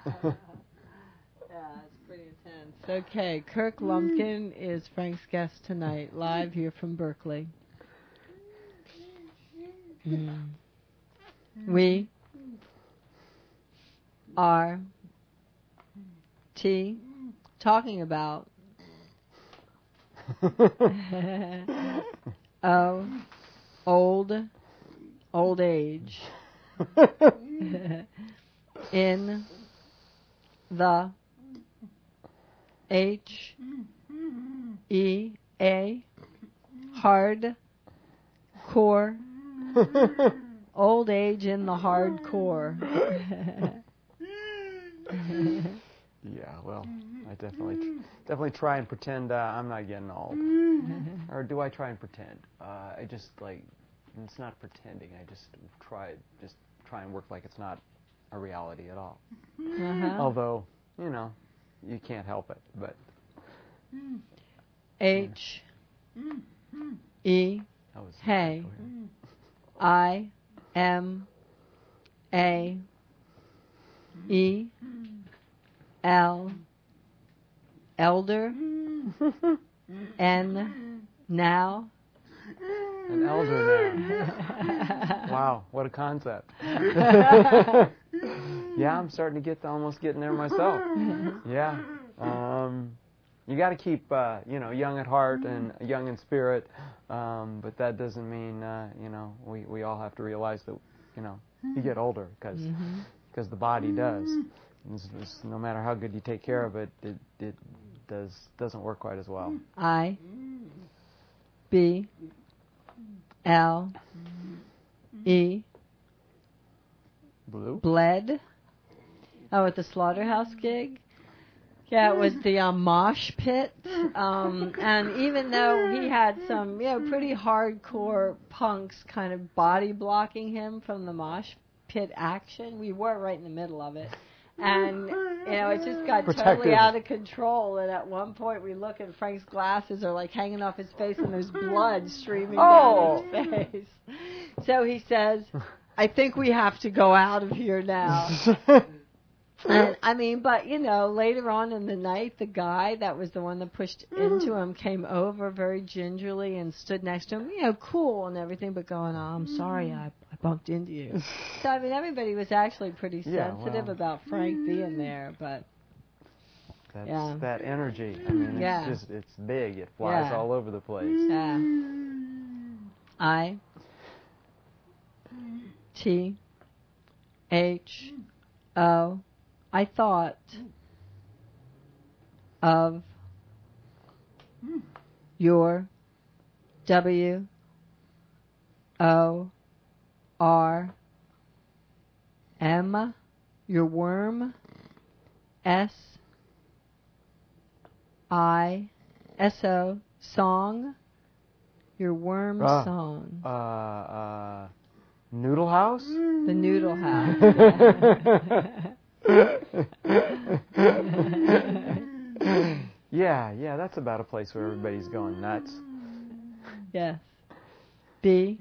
It's pretty intense. Okay, Kirk Lumpkin is Frank's guest tonight, live here from Berkeley. We are talking about old age in the HEA hardcore. Old age in the hardcore. Yeah, well, I definitely try and pretend I'm not getting old. Or do I try and pretend? I just it's not pretending. I just try and work like it's not a reality at all. Although, you can't help it. But H E hey I M A E L elder N now. An elder now. Wow, what a concept. Yeah, I'm starting to almost getting there myself. Yeah. You got to keep, young at heart and young in spirit, but that doesn't mean, we all have to realize that, you get older because the body does. No matter how good you take care of it, it doesn't work quite as well. I B L E Blue? Bled. Oh, at the Slaughterhouse gig? Yeah, it was the mosh pit. And even though he had some, pretty hardcore punks kind of body blocking him from the mosh pit action, we were right in the middle of it. And, it just got totally out of control. And at one point we look and Frank's glasses are like hanging off his face and there's blood streaming down his face. So he says, I think we have to go out of here now. And, but, later on in the night, the guy that was the one that pushed into him came over very gingerly and stood next to him, cool and everything, but going, oh, I'm sorry I bumped into you. So, everybody was actually pretty sensitive about Frank being there, but... That's that energy. It's big. It flies all over the place. Yeah. I T H O I thought of your W O R M, your worm, S I S O, song, your worm song. Noodle House? The Noodle House. Yeah, that's about a place where everybody's going nuts. Yes. B.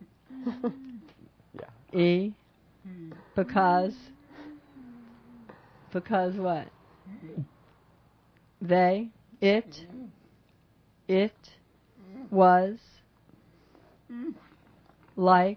Yeah. E. Because what? It was like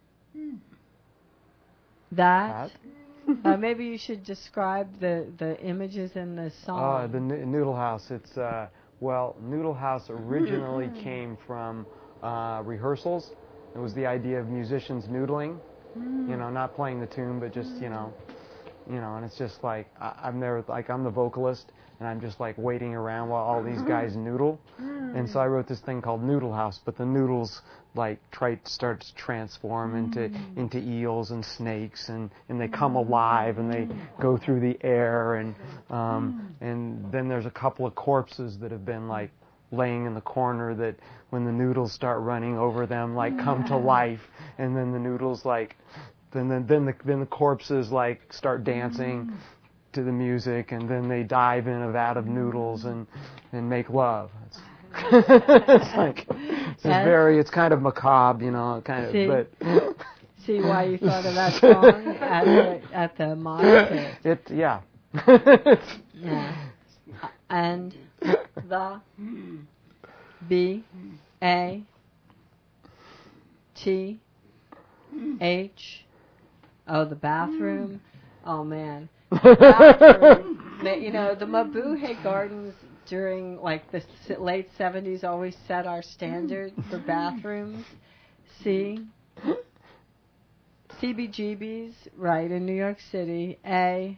that. Maybe you should describe the images in the song. The Noodle House. It's Noodle House originally came from rehearsals. It was the idea of musicians noodling, not playing the tune, but just and it's just like I'm there, like I'm the vocalist, and I'm just like waiting around while all these guys noodle. And so I wrote this thing called Noodle House, but the noodles start to transform into eels and snakes, and they come alive and they go through the air, and then there's a couple of corpses that have been like laying in the corner that when the noodles start running over them come to life, and then the noodles then the corpses start dancing to the music, and then they dive in a vat of noodles and make love. It's kind of macabre, but see why you thought of that song? at the mosh pit. Yeah. Yeah. And the B A T H. Oh, the bathroom. Oh man, bathroom. You know, the Mabuhay Gardens during like the late 70s always set our standard for bathrooms. C. CBGB's, right, in New York City. A.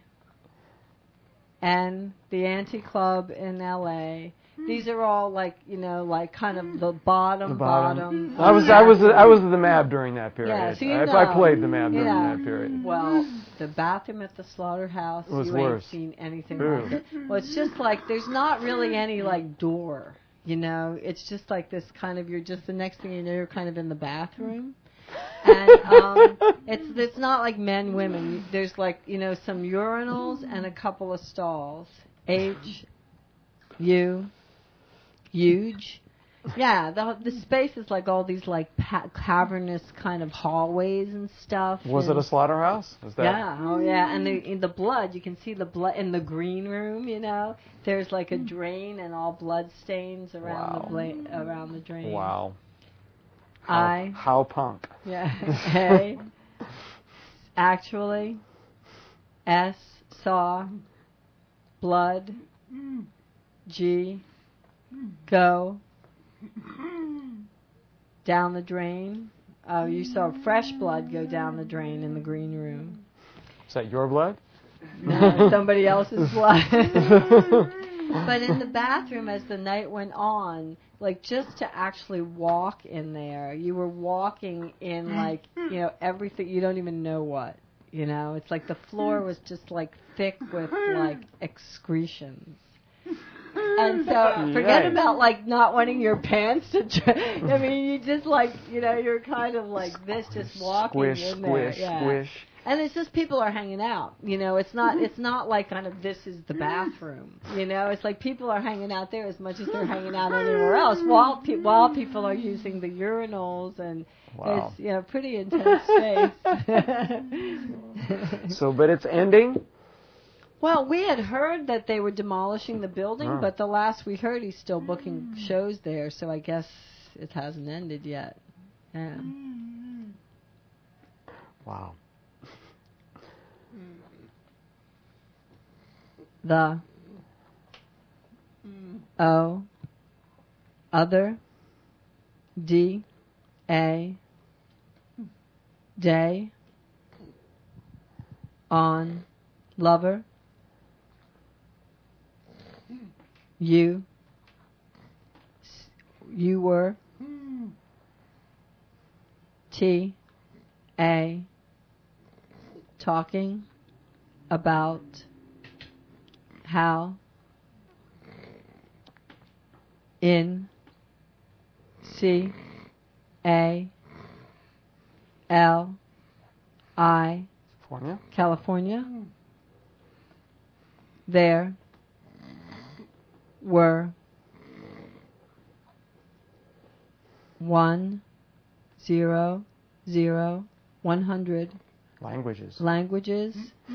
N. The Anti Club in LA. These are all like, you know, like kind of the bottom. I was the MAB during that period. Yeah, so I played the MAB during that period. Well, the bathroom at the slaughterhouse, you ain't seen anything like it. Well, it's just like there's not really any like door, you know. It's just like this kind of, you're just, the next thing you know, you're kind of in the bathroom. And it's not like men, women. There's like, you know, some urinals and a couple of stalls. H U huge. Yeah, the space is like all these like cavernous kind of hallways and stuff. Was it a slaughterhouse? Yeah, oh yeah, and in the blood, you can see the blood in the green room. You know, there's like a drain and all blood stains around around the drain. Wow. How punk. Yeah. A. Actually. S. Saw. Blood. G. Go. Down the drain. Oh, you saw fresh blood go down the drain in the green room. Is that your blood? No, somebody else's blood. But in the bathroom, as the night went on, like just to actually walk in there, you were walking in like, you know, everything, you don't even know what, you know. It's like the floor was just like thick with like excretions. And so forget about like not wanting your pants to I mean, you just like, you know, you're kind of like this, just walking in there. Squish. And it's just people are hanging out, you know. It's not like kind of this is the bathroom, you know. It's like people are hanging out there as much as they're hanging out anywhere else, while people are using the urinals, and it's, you know, pretty intense space. So, but it's ending. Well, we had heard that they were demolishing the building, but the last we heard, he's still booking shows there. So I guess it hasn't ended yet. Yeah. Wow. The O other D A day on lover you were T A talking about how in C A L I California there were 100 languages.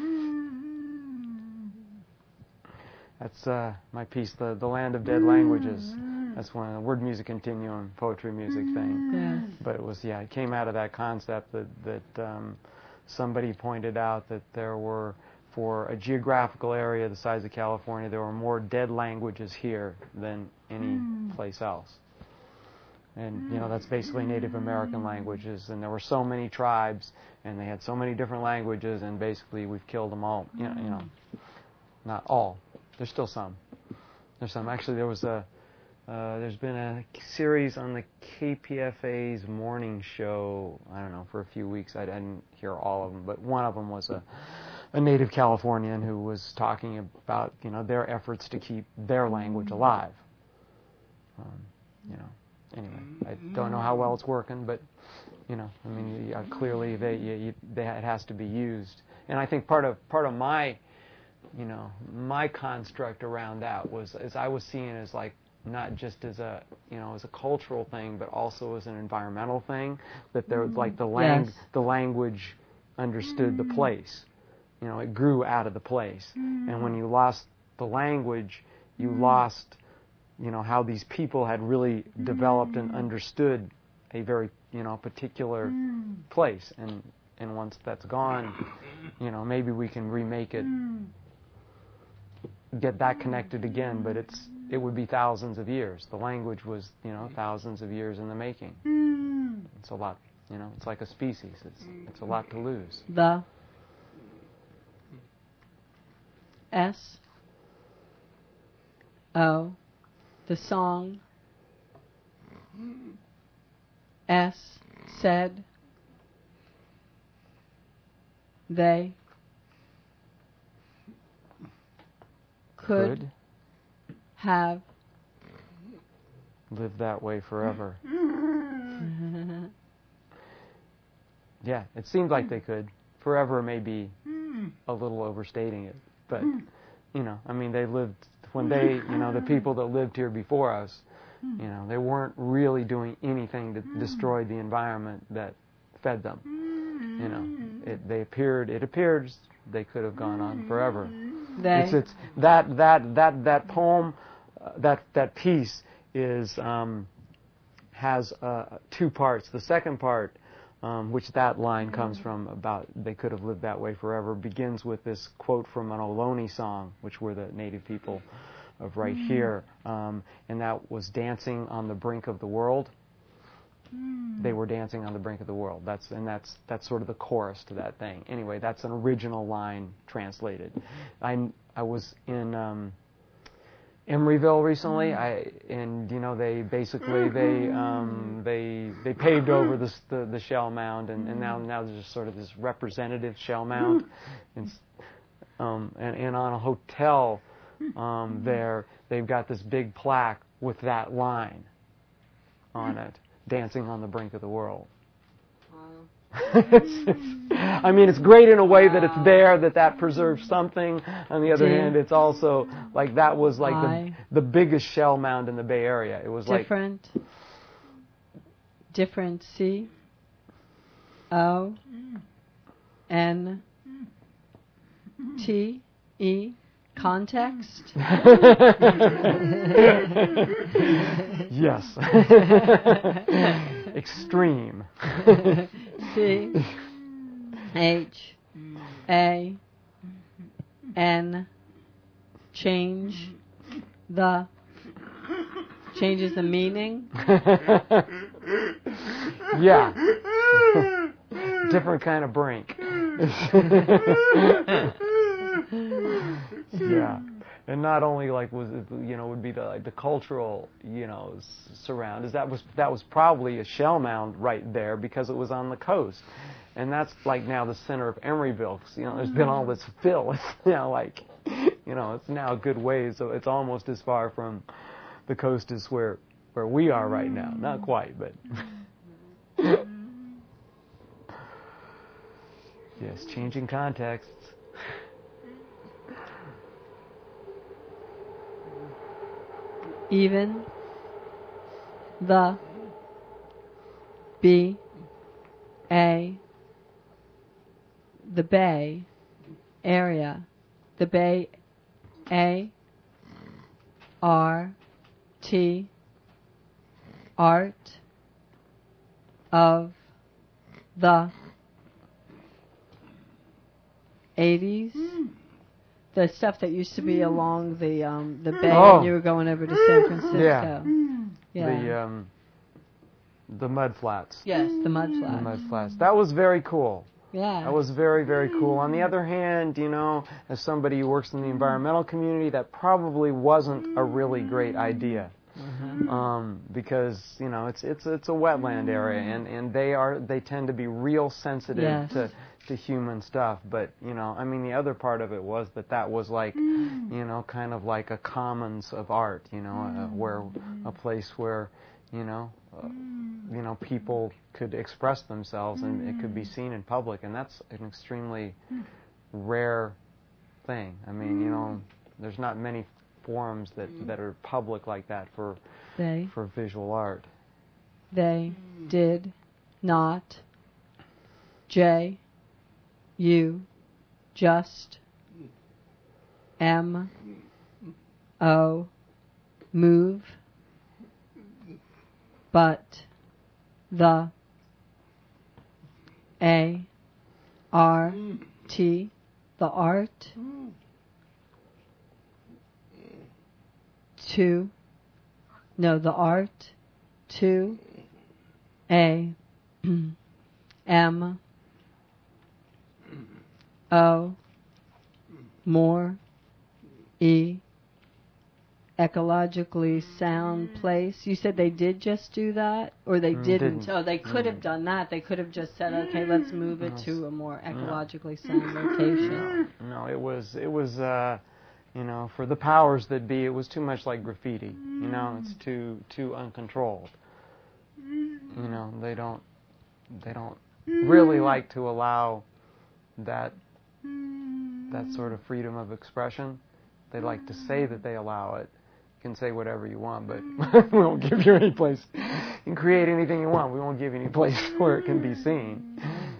That's my piece, the Land of Dead Languages. That's one of the word music continuum, poetry music thing. Yes. But it came out of that concept that somebody pointed out that there were, for a geographical area the size of California, there were more dead languages here than any place else. And, you know, that's basically Native American languages. And there were so many tribes, and they had so many different languages, and basically we've killed them all. You know, not all. There's still some. There's some. Actually, there's been a series on the KPFA's morning show, I don't know, for a few weeks. I didn't hear all of them, but one of them was a native Californian who was talking about, you know, their efforts to keep their language alive. You know, anyway, I don't know how well it's working, but, you know, I mean, clearly it has to be used. And I think part of my, you know, my construct around that was, as I was seeing it as like, not just as a, you know, as a cultural thing, but also as an environmental thing, that there was like the language understood the place. it grew out of the place. And when you lost the language, you lost, how these people had really developed and understood a very, particular place. And once that's gone, maybe we can remake it, get that connected again, but it would be thousands of years. The language was, thousands of years in the making. It's a lot, it's like a species. It's a lot to lose. The S O, the song. S, said. They could have lived that way forever. Yeah, it seemed like they could. Forever may be a little overstating it, but they lived when they, the people that lived here before us, they weren't really doing anything to destroy the environment that fed them. It appeared they could have gone on forever. It's that poem, that piece is has two parts. The second part, which that line comes from, about they could have lived that way forever, begins with this quote from an Ohlone song, which were the native people of right here, and that was "Dancing on the Brink of the World." They were dancing on the brink of the world. That's sort of the chorus to that thing. Anyway, that's an original line translated. I was in Emeryville recently, and they basically they paved over the shell mound, and now there's just sort of this representative shell mound, and on a hotel there they've got this big plaque with that line on it. Dancing on the brink of the world. It's great in a way that it's there, that preserves something. On the other hand, it's also like that was like the biggest shell mound in the Bay Area. It was different. C O N T E. Context? Yes. Extreme. C H A N. Changes the meaning? Yeah. Different kind of brink. Yeah, and not only would be the cultural surround, that was probably a shell mound right there because it was on the coast, and that's now the center of Emeryville. There's been all this fill. It's it's now a good ways, so it's almost as far from the coast as where we are right now. Not quite, but yes, changing contexts. Even the B A, the Bay Area, the Bay A R T, art of the 80s. The stuff that used to be along the bay when you were going over to San Francisco. Yeah. The mud flats. Yes, the mud flats. The mud flats. That was very cool. Yeah. That was very, very cool. On the other hand, as somebody who works in the environmental community, that probably wasn't a really great idea. Because it's a wetland area, and they tend to be real sensitive to human stuff. But the other part of it was that was like kind of like a commons of art, where a place where people could express themselves and it could be seen in public, and that's an extremely rare thing. There's not many forums that are public like that for visual art. They did not. J U just, move, but, the, art, the art, the art, more, ecologically sound place. You said they did just do that, or they didn't? Oh, they could have done that. They could have just said, okay, let's move it to a more ecologically sound location. No, it was for the powers that be, it was too much like graffiti. It's too uncontrolled. They don't really like to allow that sort of freedom of expression. They like to say that they allow it. You can say whatever you want, but we won't give you any place. You can create anything you want. We won't give you any place where it can be seen.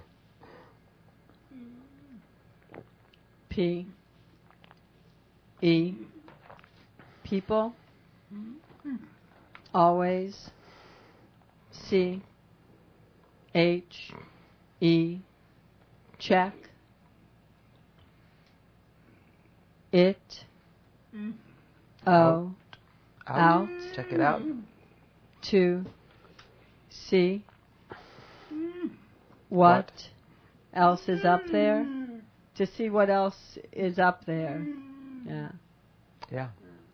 People. Always. Check. It. Out. Check it out. To. See. What else is up there? To see what else is up there. Yeah. Yeah.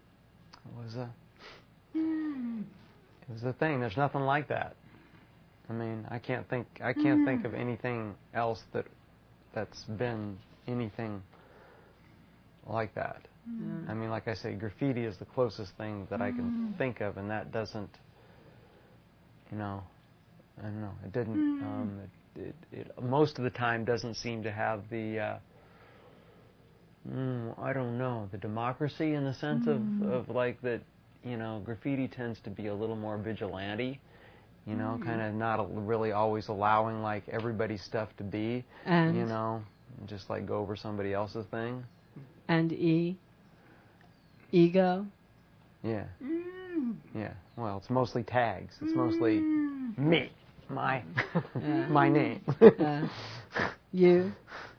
It was a thing. There's nothing like that. I mean, I can't think of anything else that's been anything like that. I mean, like I say, graffiti is the closest thing that I can think of, and that doesn't, I don't know, it didn't, it most of the time doesn't seem to have the, I don't know, the democracy in the sense of like that, graffiti tends to be a little more vigilante, kind of not really always allowing like everybody's stuff to be, and just like go over somebody else's thing. And ego? Yeah. Yeah. Well, it's mostly tags. It's mostly me, my name. You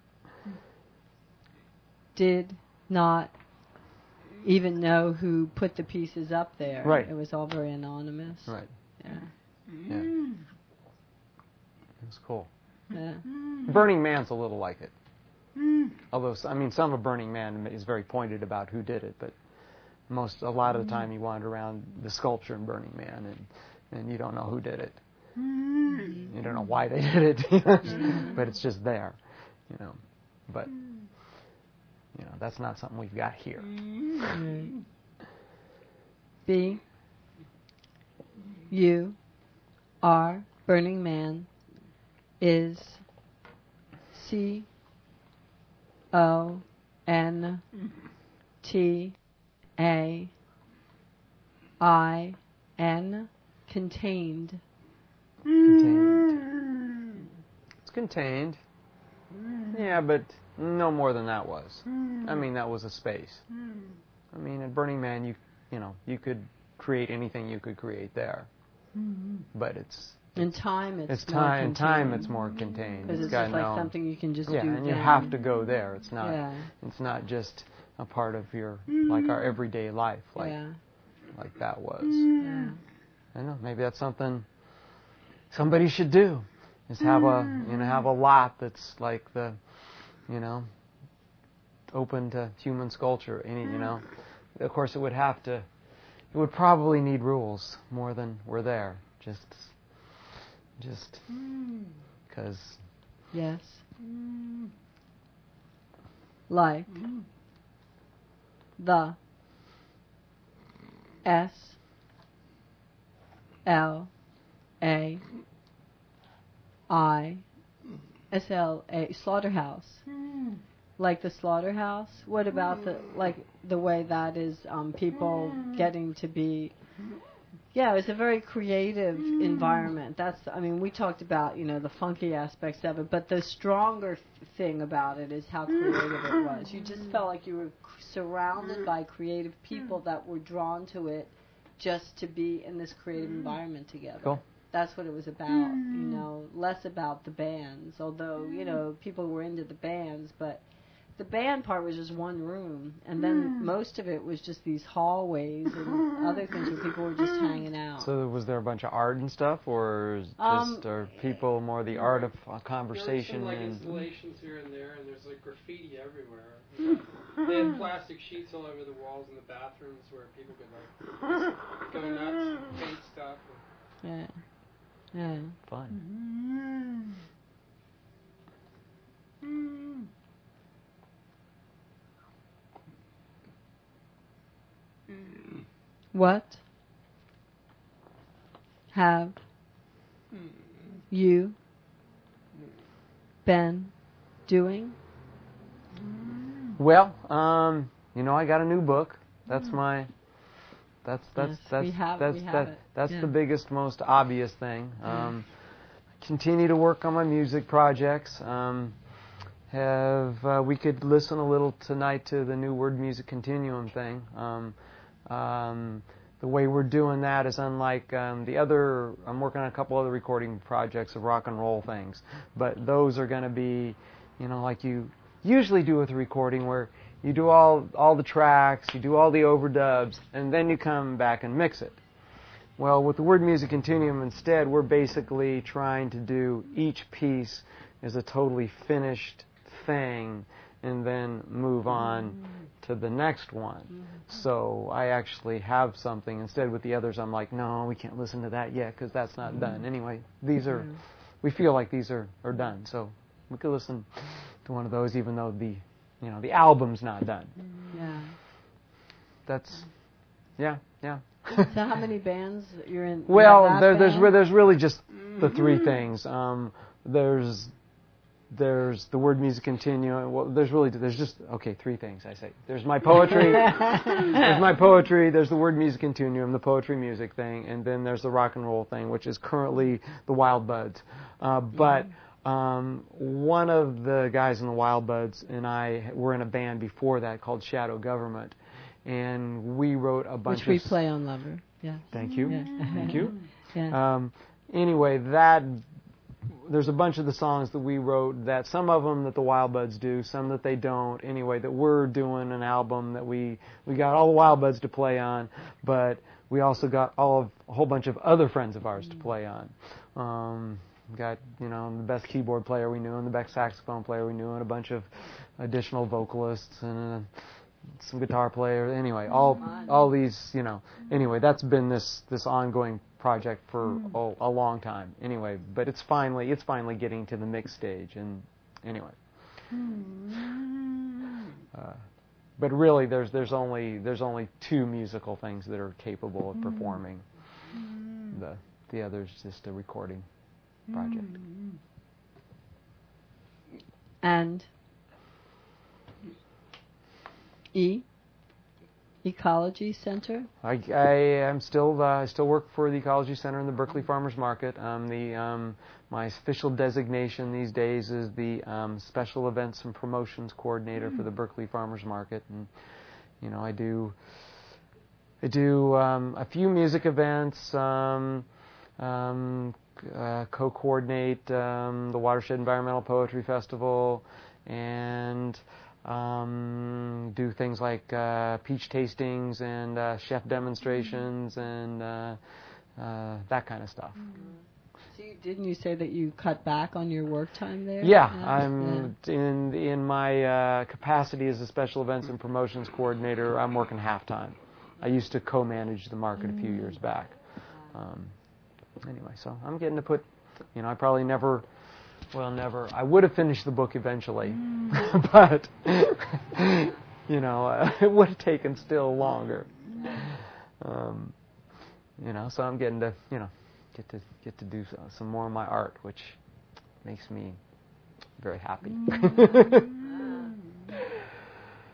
did not even know who put the pieces up there. Right. It was all very anonymous. Right. Yeah. Yeah. It was cool. Yeah. Burning Man's a little like it. Although, I mean, some of Burning Man is very pointed about who did it, but a lot of the time you wander around the sculpture in Burning Man and you don't know who did it. You don't know why they did it, but it's just there, But, that's not something we've got here. B. U. R. Burning Man is C. O. N. T. A. I. N. Contained. It's contained. Yeah, but no more than that was. I mean, that was a space. I mean, at Burning Man, you could create anything you could create there. But in time, it's more contained. Because it's just like something you can just do. And you have to go there. It's not. Yeah. It's not just a part of your our everyday life like that was. Yeah. I don't know. Maybe that's something somebody should do. Is have a lot that's like the, open to human sculpture. Of course, it would probably need rules more than were there. Just because. Yes. Like the SLA slaughterhouse. Like the slaughterhouse. What about the way that is people getting to be Yeah, it was a very creative environment. I mean, we talked about, the funky aspects of it, but the stronger thing about it is how creative it was. You just felt like you were surrounded by creative people that were drawn to it just to be in this creative environment together. Cool. That's what it was about, less about the bands, although, people were into the bands, but the band part was just one room, and then most of it was just these hallways and other things where people were just hanging out. So was there a bunch of art and stuff, or just are people more the art of conversation? There were some installations here and there, and there's graffiti everywhere. They had plastic sheets all over the walls in the bathrooms where people could go nuts, paint stuff. Yeah. Yeah. Fun. What have you been doing? Well, I got a new book. That's my. That's the biggest, most obvious thing. Continue to work on my music projects. We could listen a little tonight to the new Word Music Continuum thing. The way we're doing that is unlike the other. I'm working on a couple other recording projects of rock and roll things, but those are going to be, like you usually do with a recording, where you do all the tracks, you do all the overdubs, and then you come back and mix it. Well, with the Word Music Continuum, instead, we're basically trying to do each piece as a totally finished thing, and then move on to the next one. So I actually have something. Instead, with the others, I'm like, no, we can't listen to that yet because that's not done. Anyway, we feel like these are done. So we could listen to one of those, even though the album's not done. Yeah. That's, yeah. So how many bands you're in? Well, there's really just the three things. There's the Word Music Continuum. Well, there's just three things I say. There's my poetry. There's the Word Music Continuum, the poetry music thing, and then there's the rock and roll thing, which is currently the Wild Buds. But one of the guys in the Wild Buds and I were in a band before that called Shadow Government, and we wrote a bunch which we play on Lover. Yeah. Thank you. Yeah. Thank you. Yeah. Anyway, there's a bunch of the songs that we wrote, that some of them that the Wild Buds do, some that they don't. Anyway, that we're doing an album that we got all the Wild Buds to play on, but we also got a whole bunch of other friends of ours to play on. Got the best keyboard player we knew, and the best saxophone player we knew, and a bunch of additional vocalists and some guitar players. Anyway, all these, Anyway, that's been this ongoing project for a long time. Anyway, but it's finally getting to the mix stage, and anyway. But really, there's only two musical things that are capable of performing. The other's just a recording project. And Ecology Center? I am I still work for the Ecology Center in the Berkeley Farmers Market. My official designation these days is the Special Events and Promotions Coordinator for the Berkeley Farmers Market, and I do a few music events, co-coordinate the Watershed Environmental Poetry Festival, and do things like peach tastings and chef demonstrations and that kind of stuff. So didn't you say that you cut back on your work time there? Yeah, I'm in my capacity as a special events and promotions coordinator. I'm working half-time. I used to co-manage the market a few years back. Anyway, so I'm getting to put, I probably never. I would have finished the book eventually, but it would have taken still longer. So I'm getting to get to do some more of my art, which makes me very happy.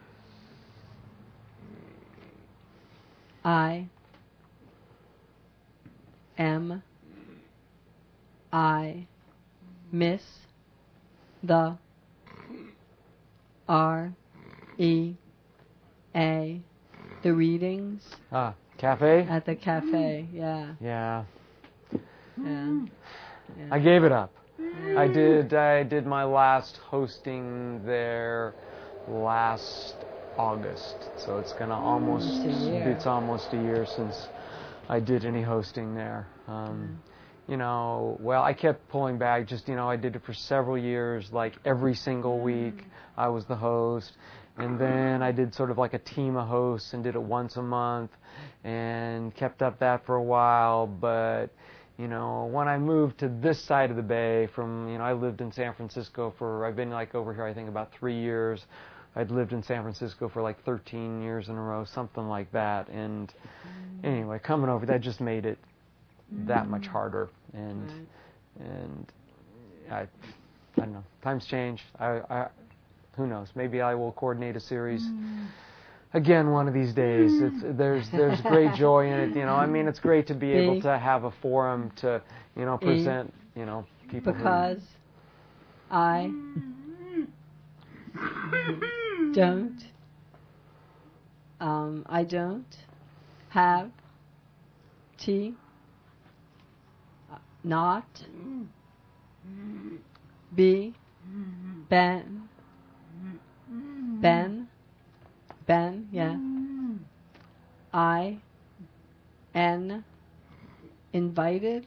I M I miss the R E A the readings Cafe? at the cafe. Yeah. Yeah. Yeah. I gave it up. I did my last hosting there last August. So it's gonna almost a year since I did any hosting there. You know, well, I kept pulling back. Just, you know, I did it for several years, like every single week I was the host. And then I did sort of like a team of hosts and did it once a month and kept up that for a while. But, you know, when I moved to this side of the bay from, you know, I lived in San Francisco I've been like over here I think about 3 years. I'd lived in San Francisco for like 13 years in a row, something like that. And anyway, coming over, that just made it that much harder. And I don't know. Times change. Who knows? Maybe I will coordinate a series again one of these days. There's great joy in it. You know, I mean, it's great to be able to have a forum to, you know, present, you know, people. Because I don't have not be Ben, yeah. Invited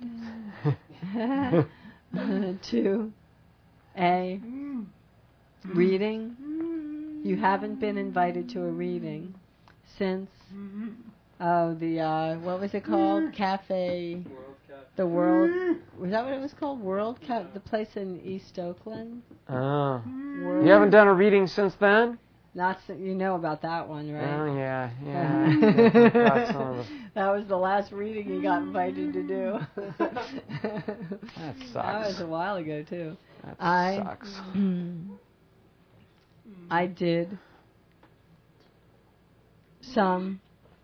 to a reading. You haven't been invited to a reading since what was it called? Cafe. The World. Was that what it was called? World Cafe, the place in East Oakland. You haven't done a reading since then? You know about that one, right? Oh yeah. That was the last reading you got invited to do. That sucks. That was a while ago too. That sucks. I did some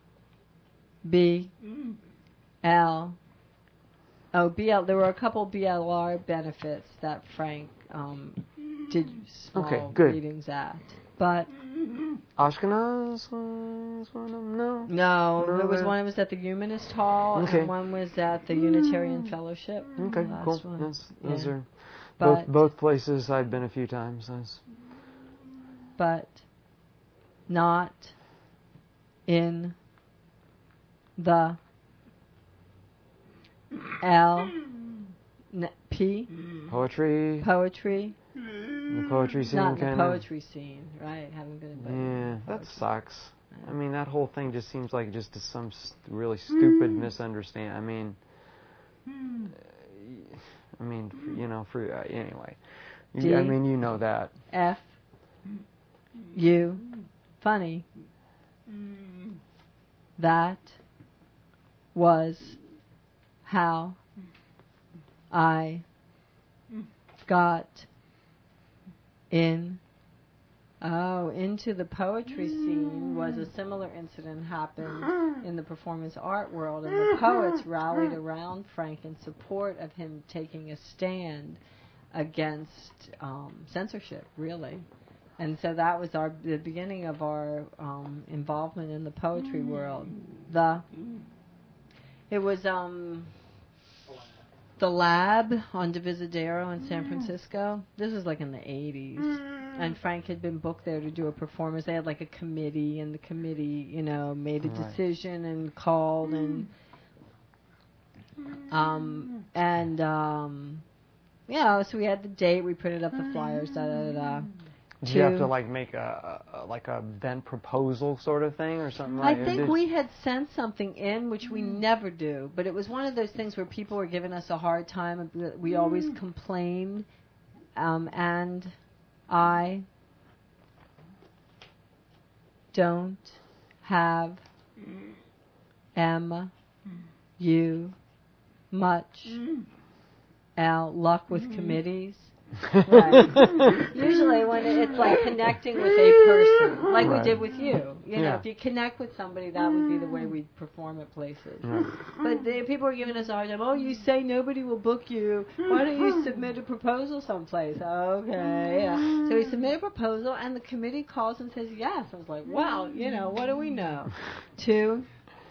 BL. There were a couple BLR benefits that Frank did small readings at. But Ashkenaz was one of them? No, there was one. It was at the Humanist Hall, and one was at the Unitarian Fellowship. Okay, cool. Those are both places I've been a few times. But not in the poetry. The poetry scene, not the poetry scene, right? Haven't been invited. Yeah, that sucks. I mean, that whole thing just seems like just some really stupid misunderstanding. I mean, you know, anyway. I mean, you know that. Funny. That was how I got into the poetry scene. Was a similar incident happened in the performance art world, and the poets rallied around Frank in support of him taking a stand against censorship, really. And so that was the beginning of our involvement in the poetry world. It was the Lab on Divisadero in San Francisco. This was like in the 80s. And Frank had been booked there to do a performance. They had like a committee, and the committee, you know, made a decision and called so we had the date, we printed up the flyers, Did you have to like make a then proposal sort of thing or something like that? I think we had sent something in, which we never do, but it was one of those things where people were giving us a hard time. We always complained, and I don't have much luck with committees. Right. Usually when it's like connecting with a person, like we did with you. You know, if you connect with somebody, that would be the way we perform at places. But people are giving us a hard time. Oh, you say nobody will book you. Why don't you submit a proposal someplace? Okay. Yeah. So we submit a proposal, and the committee calls and says yes. I was like, wow, you know, what do we know? 2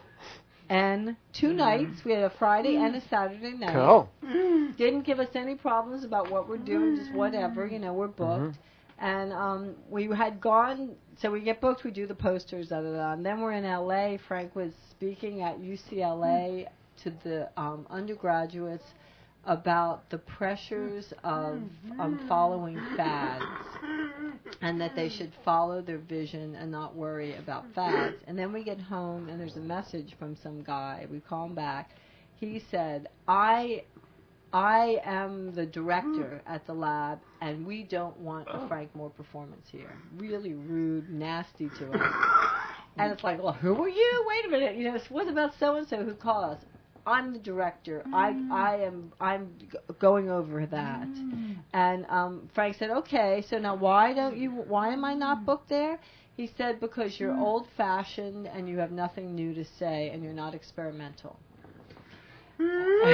nights. We had a Friday and a Saturday night. Cool. Didn't give us any problems about what we're doing, just whatever, you know, we're booked. And we had gone, so we get booked, we do the posters, and then we're in L.A. Frank was speaking at UCLA to the undergraduates about the pressures of following fads, and that they should follow their vision and not worry about fads. And then we get home, and there's a message from some guy. We call him back. He said, I am the director at the lab, and we don't want a Frank Moore performance here. Really rude, nasty to us. And it's like, well, who are you? Wait a minute. You know, what about so-and-so who called us? I'm the director. I'm going over that. And Frank said, okay, so now why am I not booked there? He said, because you're old-fashioned and you have nothing new to say and you're not experimental. And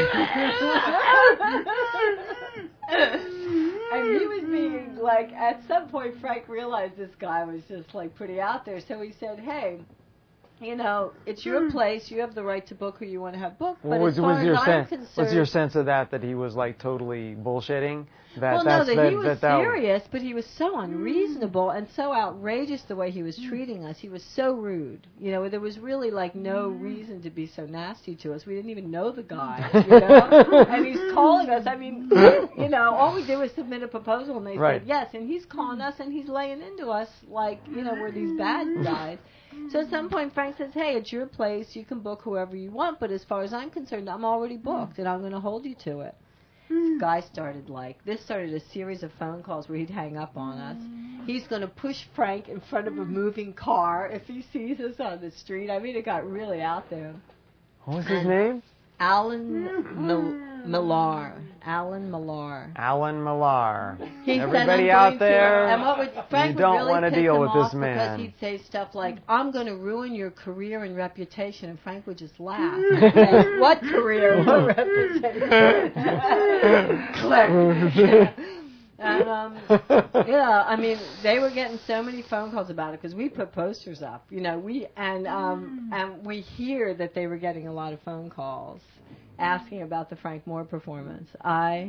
he was being like, at some point Frank realized this guy was just like pretty out there, so he said, hey, you know, it's your place. You have the right to book who you want to have booked. But as far as I'm concerned, what's your sense of that he was like totally bullshitting? He was serious, but he was so unreasonable and so outrageous the way he was treating us. He was so rude. You know, there was really like no reason to be so nasty to us. We didn't even know the guy, you know. And he's calling us. I mean, you know, all we did was submit a proposal, and they said yes. And he's calling us, and he's laying into us like, you know, we're these bad guys. So at some point, Frank says, hey, it's your place. You can book whoever you want. But as far as I'm concerned, I'm already booked, and I'm going to hold you to it. This guy started a series of phone calls where he'd hang up on us. He's going to push Frank in front of a moving car if he sees us on the street. I mean, it got really out there. What was his name? Alan Millar. Everybody out there, Frank you don't really want to deal with this man. Because he'd say stuff like, I'm going to ruin your career and reputation, and Frank would just laugh. And say, what career? What reputation? Click. And, yeah, I mean, they were getting so many phone calls about it because we put posters up, you know, and we hear that they were getting a lot of phone calls asking about the Frank Moore performance. I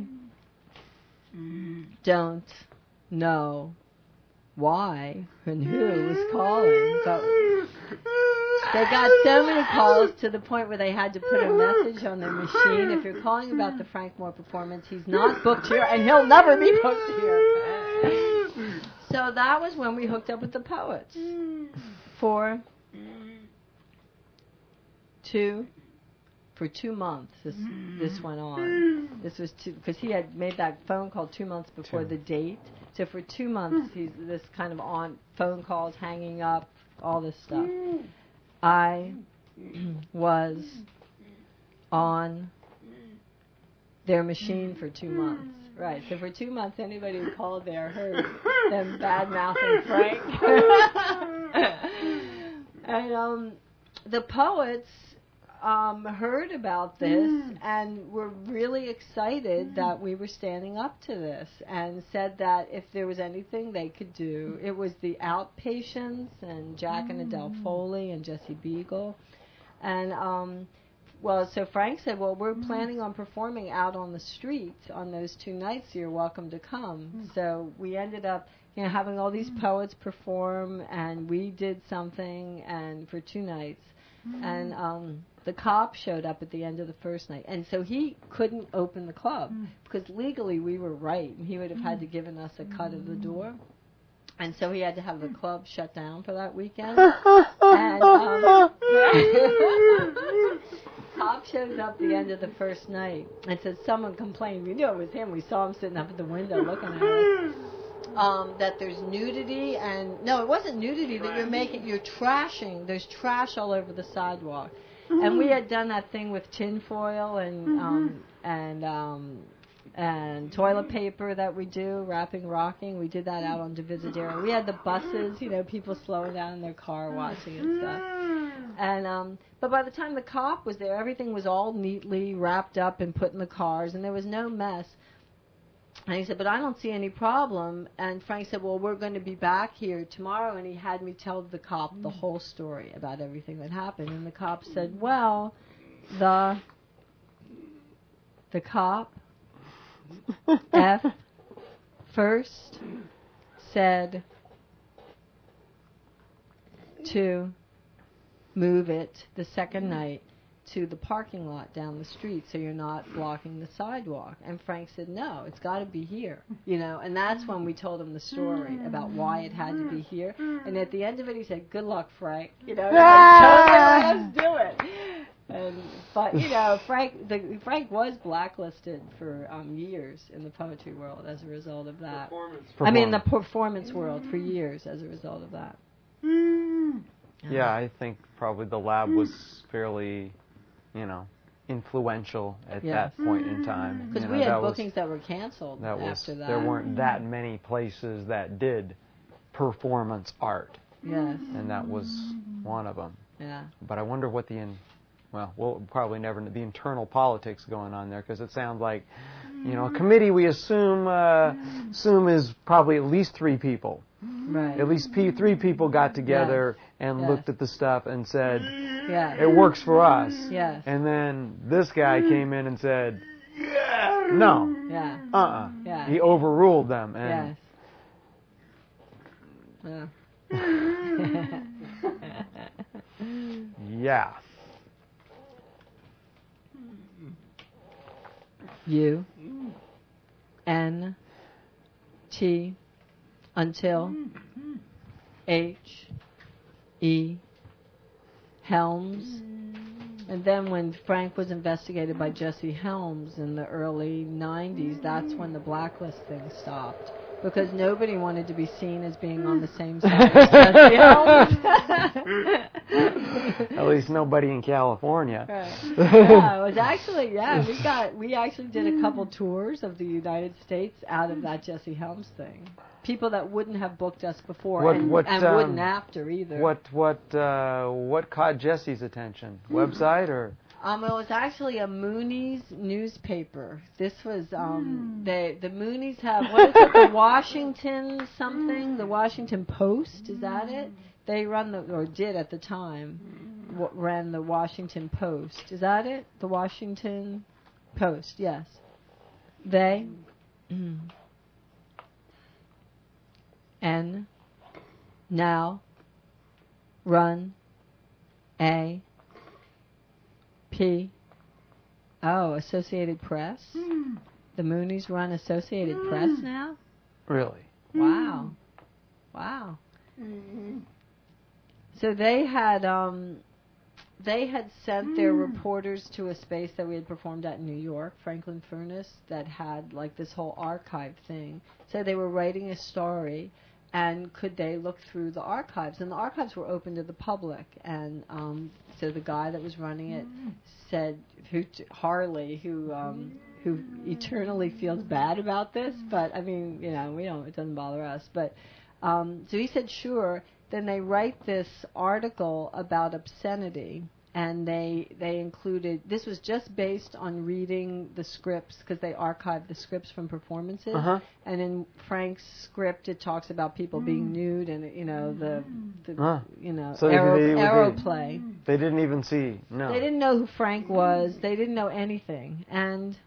don't know why and who was calling, but they got so many calls to the point where they had to put a message on their machine. If you're calling about the Frank Moore performance, he's not booked here, and he'll never be booked here. So that was when we hooked up with the Poets for 2 months. This went on. This was because he had made that phone call 2 months before the date. So for 2 months, he's this kind of on phone calls, hanging up, all this stuff. I was on their machine for 2 months. Right. So for 2 months, anybody who called there heard them bad-mouthing Frank. And the Poets heard about this and were really excited that we were standing up to this, and said that if there was anything they could do, it was the Outpatients and Jack and Adele Foley and Jesse Beagle. And so Frank said, well, we're planning on performing out on the street on those 2 nights, so you're welcome to come. So we ended up, you know, having all these poets perform, and we did something, and for 2 nights. And the cop showed up at the end of the first night, and so he couldn't open the club because legally we were right, and he would have had to given us a cut of the door, and so he had to have the club shut down for that weekend. And cop shows up at the end of the first night and says someone complained. We knew it was him. We saw him sitting up at the window looking at us. That there's nudity, and no, it wasn't nudity, that you're trashing. There's trash all over the sidewalk. And we had done that thing with tinfoil and and toilet paper that we do, wrapping, rocking. We did that out on Divisadero. We had the buses, people slowing down in their car watching and stuff. And but by the time the cop was there, everything was all neatly wrapped up and put in the cars, and there was no mess. And he said, but I don't see any problem. And Frank said, well, we're going to be back here tomorrow. And he had me tell the cop the whole story about everything that happened. And the cop said, well, the cop F first said to move it the second night to the parking lot down the street so you're not blocking the sidewalk. And Frank said, no, it's got to be here. And that's when we told him the story about why it had to be here. And at the end of it, he said, good luck, Frank. Totally let us do it. But Frank was blacklisted for years in the poetry world as a result of that. In the performance world for years as a result of that. Yeah, I think probably the lab was fairly, influential at that point in time. Because we had bookings that were canceled after that. There weren't that many places that did performance art. Yes. And that was one of them. Yeah. But I wonder what we'll probably never know the internal politics going on there, because it sounds like, a committee we assume is probably at least 3 people. Right. At least 3 people got together and looked at the stuff and said, it works for us. Yes. And then this guy came in and said, no. Yeah. Yeah. He overruled them. And yeah. U N T until H E Helms. And then when Frank was investigated by Jesse Helms in the early 90s, that's when the blacklist thing stopped. Because nobody wanted to be seen as being on the same side as Jesse Helms. At least nobody in California. Right. Yeah, it was actually, we actually did a couple tours of the United States out of that Jesse Helms thing. People that wouldn't have booked us before and wouldn't after either. What caught Jesse's attention? Website or? It was actually a Moonies newspaper. This was the Moonies have the Washington something, the Washington Post, is that it? They did at the time ran the Washington Post. Is that it? The Washington Post, yes. They N now run a P. Oh, Associated Press? The Moonies run Associated Press now? Really? Wow. So they had sent their reporters to a space that we had performed at in New York, Franklin Furnace, that had like this whole archive thing. So they were writing a story, and could they look through the archives? And the archives were open to the public. And so the guy that was running it said, Harley, who eternally feels bad about this, but I mean, it doesn't bother us. But so he said, sure. Then they write this article about obscenity, and they included, this was just based on reading the scripts, because they archived the scripts from performances. And in Frank's script, it talks about people being nude and so aeroplay. They didn't even see. No, they didn't know who Frank was. They didn't know anything. And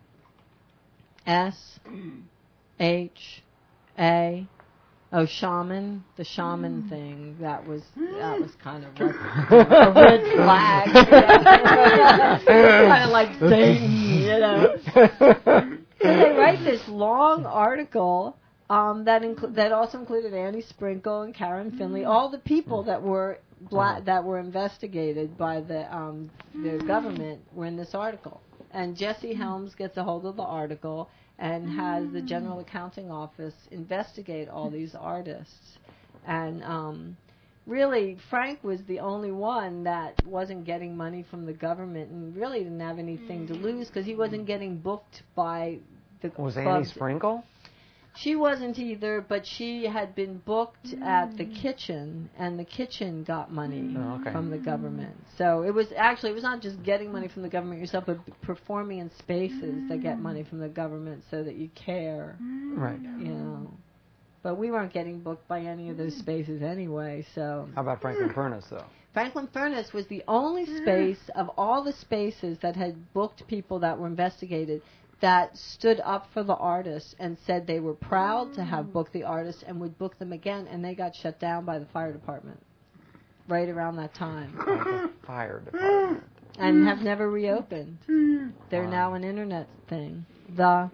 S-H-A. Oh, shaman, the shaman thing, that was kind of like a red flag. Kind of like Satan, So they write this long article that also included Annie Sprinkle and Karen Finley, all the people that were that were investigated by the government were in this article. And Jesse Helms gets a hold of the article and has the General Accounting Office investigate all these artists. And really, Frank was the only one that wasn't getting money from the government and really didn't have anything to lose, because he wasn't getting booked by the Was Annie clubs. Sprinkle? She wasn't either, but she had been booked at the kitchen, and the kitchen got money from the government. So it was not just getting money from the government yourself, but performing in spaces that get money from the government so that you care. Right. You know. But we weren't getting booked by any of those spaces anyway, so. How about Franklin Furnace, though? Franklin Furnace was the only space of all the spaces that had booked people that were investigated that stood up for the artists and said they were proud to have booked the artists and would book them again, and they got shut down by the fire department right around that time. The fire department. And have never reopened. They're now an internet thing. The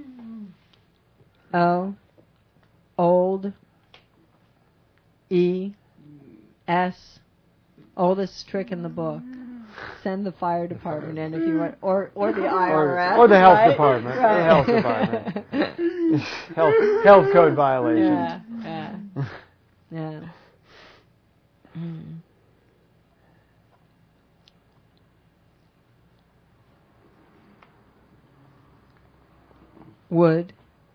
old E-S, oldest trick in the book. Send the fire department in if you want, or the IRS, or the health right? department, Right. the health department, health code violations. Yeah. Mm. Would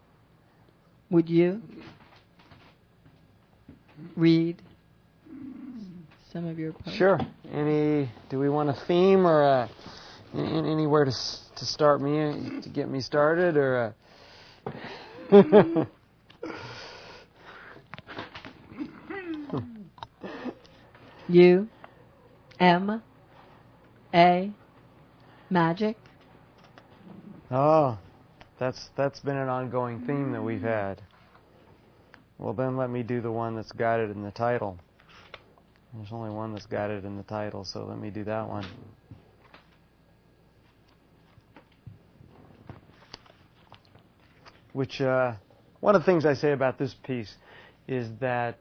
you read some of your poems? Sure. Do we want a theme or anywhere to start me, to get me started, or U-M-A, magic? Oh, that's been an ongoing theme that we've had. Well, then let me do the one that's got it in the title. There's only one that's got it in the title, so let me do that one. Which, one of the things I say about this piece is that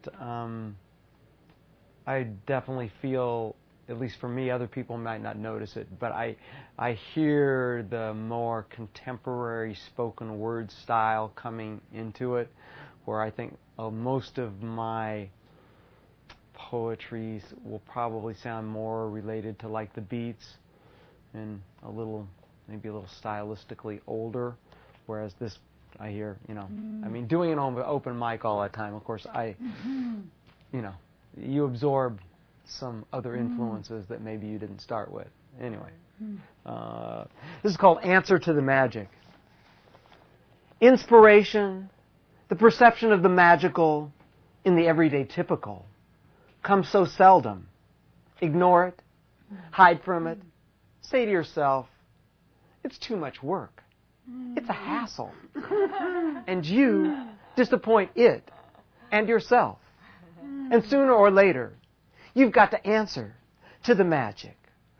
I definitely feel, at least for me, other people might not notice it, but I hear the more contemporary spoken word style coming into it, where I think most of my poetry will probably sound more related to like the Beats and maybe a little stylistically older, whereas this I hear, I mean, doing an open mic all the time, of course, you absorb some other influences that maybe you didn't start with. Anyway, this is called Answer to the Magic. Inspiration, the perception of the magical in the everyday typical, comes so seldom. Ignore it, hide from it, say to yourself, it's too much work. It's a hassle. And you disappoint it and yourself. And sooner or later, you've got to answer to the magic.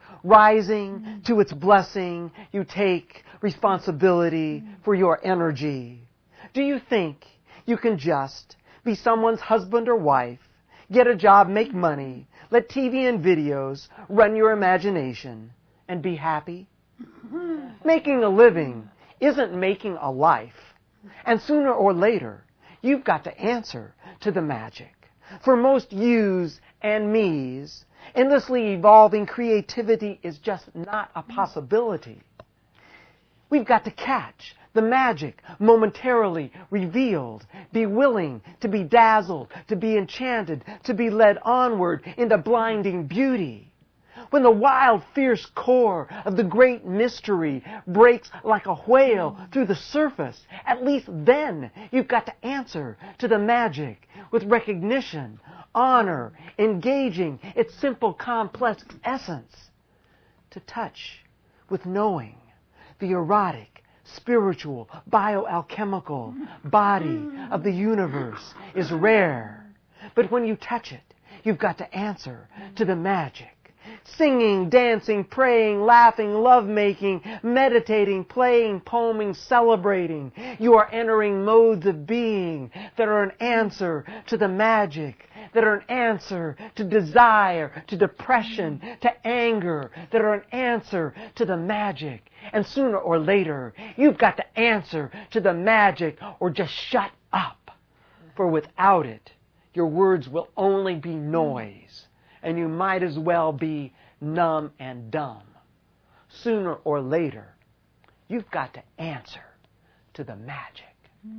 Rising to its blessing, you take responsibility for your energy. Do you think you can just be someone's husband or wife, get a job, make money, let TV and videos run your imagination, and be happy? Making a living isn't making a life. And sooner or later, you've got to answer to the magic. For most yous and me's, endlessly evolving creativity is just not a possibility. We've got to catch the magic momentarily revealed, be willing to be dazzled, to be enchanted, to be led onward into blinding beauty. When the wild, fierce core of the great mystery breaks like a whale through the surface, at least then you've got to answer to the magic with recognition, honor, engaging its simple, complex essence. To touch with knowing the erotic, spiritual, bioalchemical body of the universe is rare. But when you touch it, you've got to answer to the magic. Singing, dancing, praying, laughing, lovemaking, meditating, playing, poeming, celebrating. You are entering modes of being that are an answer to the magic, that are an answer to desire, to depression, to anger, that are an answer to the magic. And sooner or later, you've got to answer to the magic or just shut up. For without it, your words will only be noise. And you might as well be numb and dumb. Sooner or later, you've got to answer to the magic.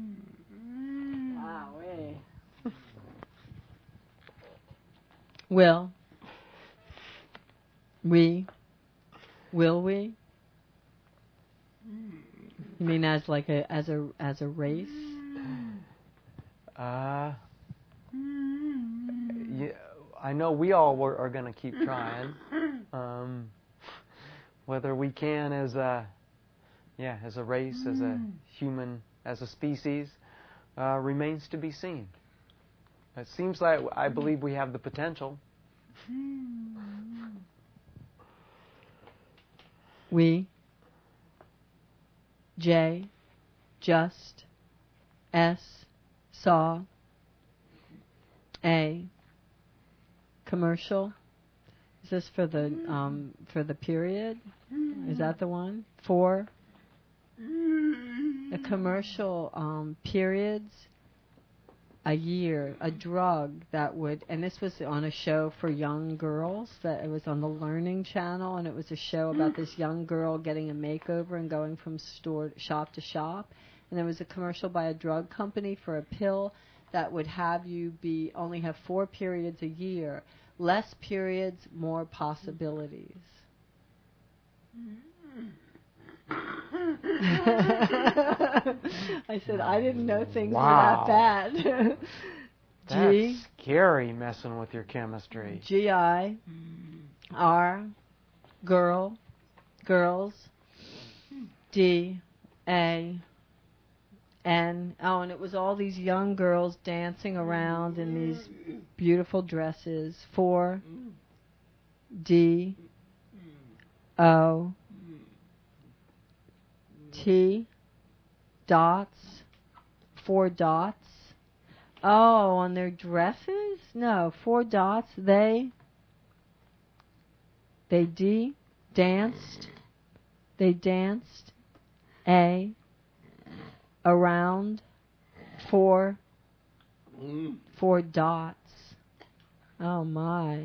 Wow. Will we? You mean as like as a race? Yeah, I know we all are going to keep trying. Whether we can as a race, as a human, as a species, remains to be seen. It seems like I believe we have the potential. We, J, just, S, saw, A, commercial. Is this for the period? Is that the one? 4, a commercial periods, a year, a drug that would, and this was on a show for young girls, that it was on the Learning Channel, and it was a show about this young girl getting a makeover and going from shop to shop, and there was a commercial by a drug company for a pill that would have you only have 4 periods a year, less periods, more possibilities. I said, I didn't know things were that bad. That's scary, messing with your chemistry. G-I, R, girls, D, A, N. Oh, and it was all these young girls dancing around in these beautiful dresses. 4, D, O, T, dots, 4 dots. Oh, on their dresses? No, 4 dots. They danced. They danced. A, around, 4 dots. Oh my.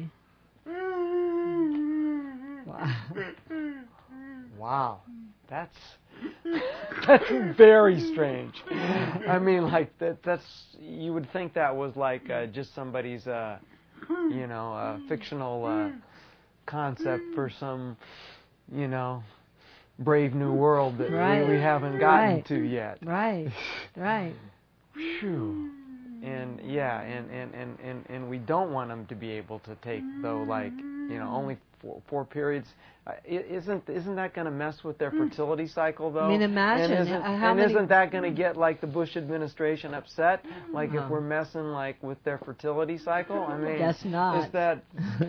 Wow. Wow. That's very strange. I mean, like that's you would think that was like just somebody's fictional concept for some brave new world that we haven't gotten to yet. Right. Phew. And and we don't want them to be able to take only 4 periods. Isn't that going to mess with their fertility cycle though? I mean, imagine isn't that going to get like the Bush administration upset? Like if we're messing like with their fertility cycle? I mean, guess not. Is that?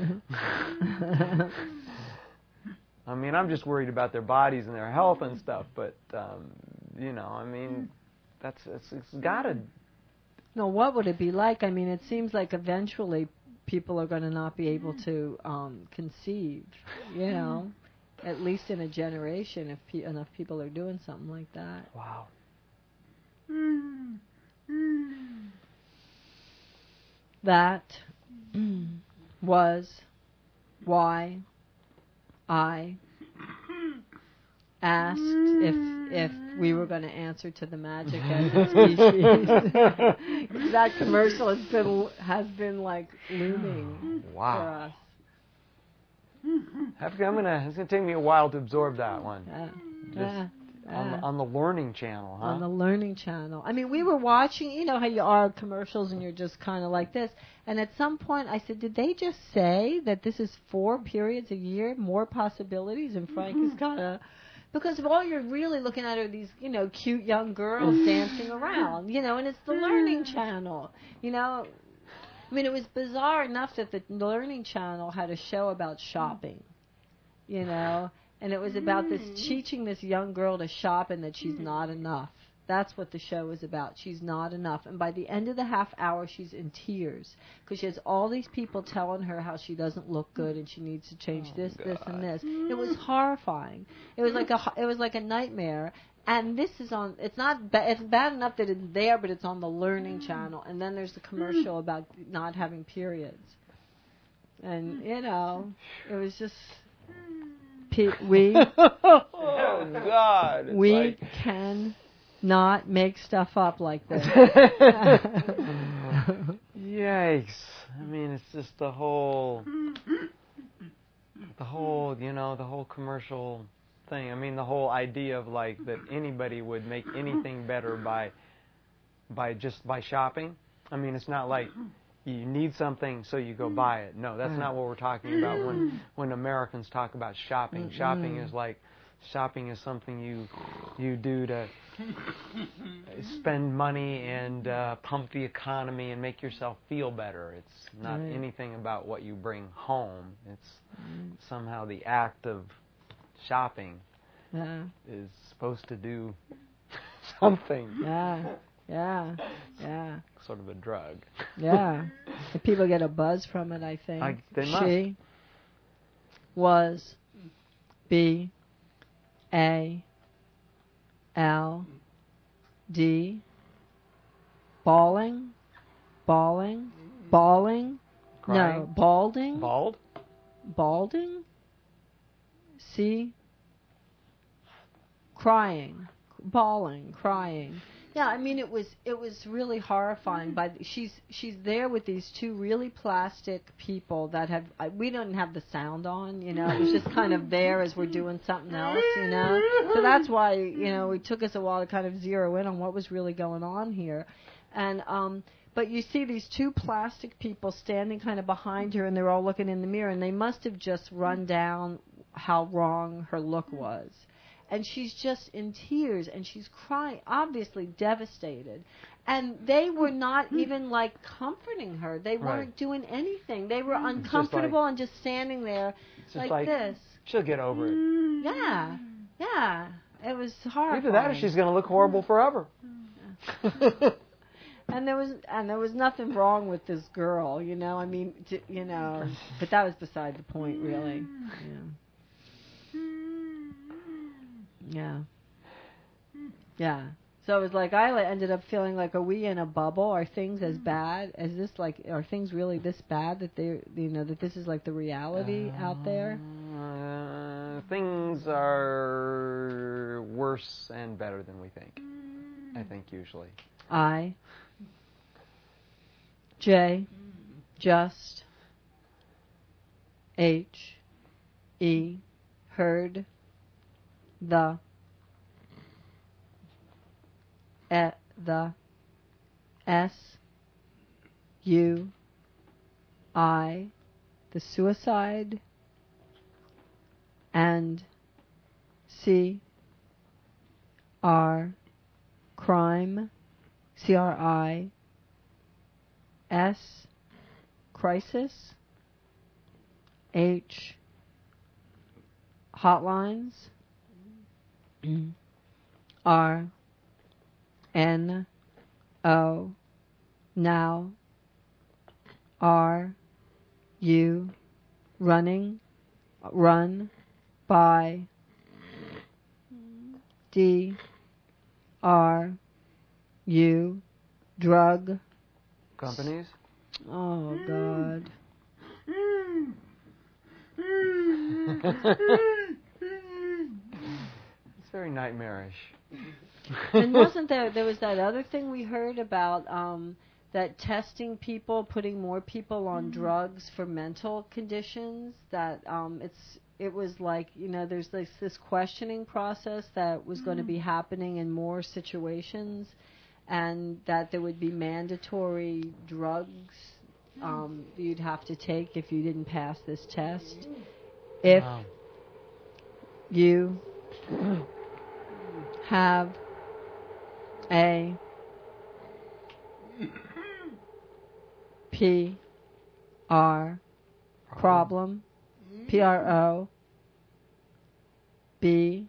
I mean, I'm just worried about their bodies and their health and stuff. But I mean, it's got to. No, what would it be like? I mean, it seems like eventually people are going to not be able to conceive, at least in a generation if enough people are doing something like that. Wow. That was why I asked if we were going to answer to the magic as a species. That commercial has been like looming for us. It's going to take me a while to absorb that one. On the Learning Channel, huh? On the Learning Channel. I mean, we were watching, you know how you are commercials and you're just kind of like this. And at some point I said, did they just say that this is 4 periods a year, more possibilities? And Frank is kind of... Because all you're really looking at are these, cute young girls dancing around, and it's the Learning Channel, I mean, it was bizarre enough that the Learning Channel had a show about shopping, and it was about teaching this young girl to shop and that she's not enough. That's what the show was about. She's not enough. And by the end of the half hour, she's in tears because she has all these people telling her how she doesn't look good and she needs to change this, and this. It was horrifying. It was like a nightmare. And this is on. It's not. It's bad enough that it's there, but it's on the Learning Channel. And then there's the commercial about not having periods. And it was just. We. Oh God! We can not make stuff up like this. Yikes. I mean, it's just the whole, the whole commercial thing. I mean, the whole idea of like that anybody would make anything better by shopping. I mean, it's not like you need something so you go buy it. No, that's not what we're talking about when Americans talk about shopping. Shopping is something you do to spend money and pump the economy and make yourself feel better. It's not anything about what you bring home. It's somehow the act of shopping is supposed to do something. Yeah. Sort of a drug. Yeah. The people get a buzz from it, I think. They must. She was B-A-L-D bawling. Crying? No, balding. Bald? Balding. C. Crying. Bawling. Crying. Yeah, I mean it was really horrifying. She's there with these two really plastic people that have we don't have the sound on, you know. It was just kind of there as we're doing something else, you know. So that's why, you know, it took us a while to kind of zero in on what was really going on here. And but you see these two plastic people standing kind of behind her, and they're all looking in the mirror, and they must have just run down how wrong her look was. And she's just in tears, and she's crying, obviously devastated. And they were not even, like, comforting her. They weren't doing anything. They were uncomfortable and just standing there like this. She'll get over it. Yeah. It was horrifying. Either that or she's going to look horrible forever. And there was nothing wrong with this girl, you know. I mean, you know, but that was beside the point, really. Yeah. So it was like I ended up feeling like, are we in a bubble? Are things as bad as this? Like, are things really this bad that they, you know, that this is like the reality out there? Things are worse and better than we think. I think usually. I. J. Just. H. E. Heard. The S U I the suicide and C R crime CRIS crisis H hotlines R N O now R U running run by D R U drug companies. Oh God. It's very nightmarish. And wasn't there was that other thing we heard about that testing people, putting more people on drugs for mental conditions, that it was like, you know, there's this questioning process that was going to be happening in more situations, and that there would be mandatory drugs you'd have to take if you didn't pass this test. If you have a PR problem, PRO, B,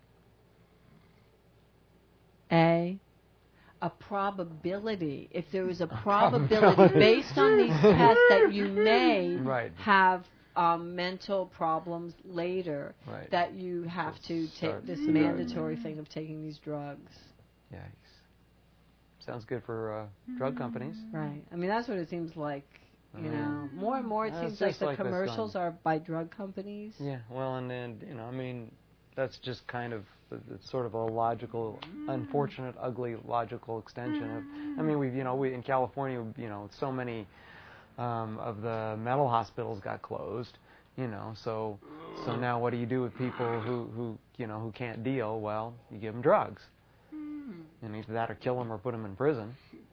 A probability. If there is a probability based on these tests that you may have mental problems later, that you have to take this mandatory thing of taking these drugs. Yikes. Sounds good for drug companies. Right. I mean, that's what it seems like. You know, more and more it seems like the commercials are by drug companies. Yeah. Well, and then, you know, I mean, that's just kind of it's sort of a logical, unfortunate, ugly logical extension of. I mean, we in California, so many of the mental hospitals got closed. So now what do you do with people who can't deal? Well, you give them drugs, and either that or kill them or put them in prison.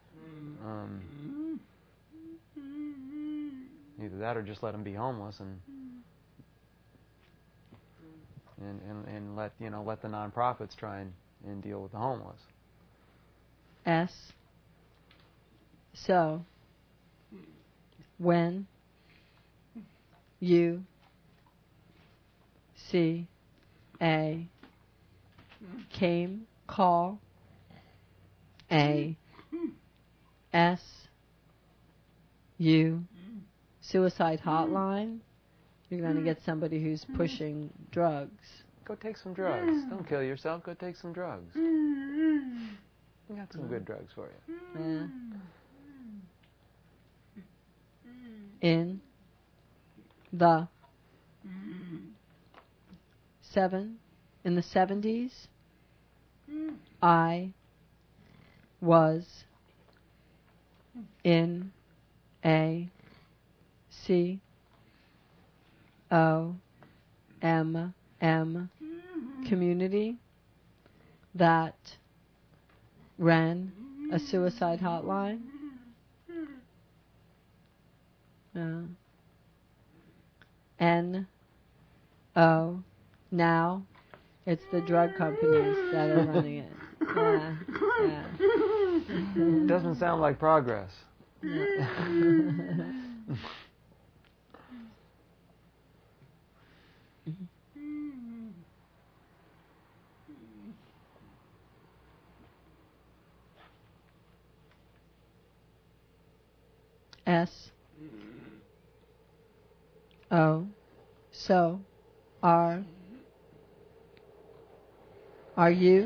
Either that or just let them be homeless and let the nonprofits try and deal with the homeless. S. So when you see a call a SU suicide hotline, you're going to get somebody who's pushing drugs. Go take some drugs. Don't kill yourself. Go take some drugs. We got some good drugs for you. Yeah. In the 70s, I was in a COMM community that ran a suicide hotline. NO. Now it's the drug companies that are running it. Yeah. Doesn't sound like progress. S. O. So. Are you?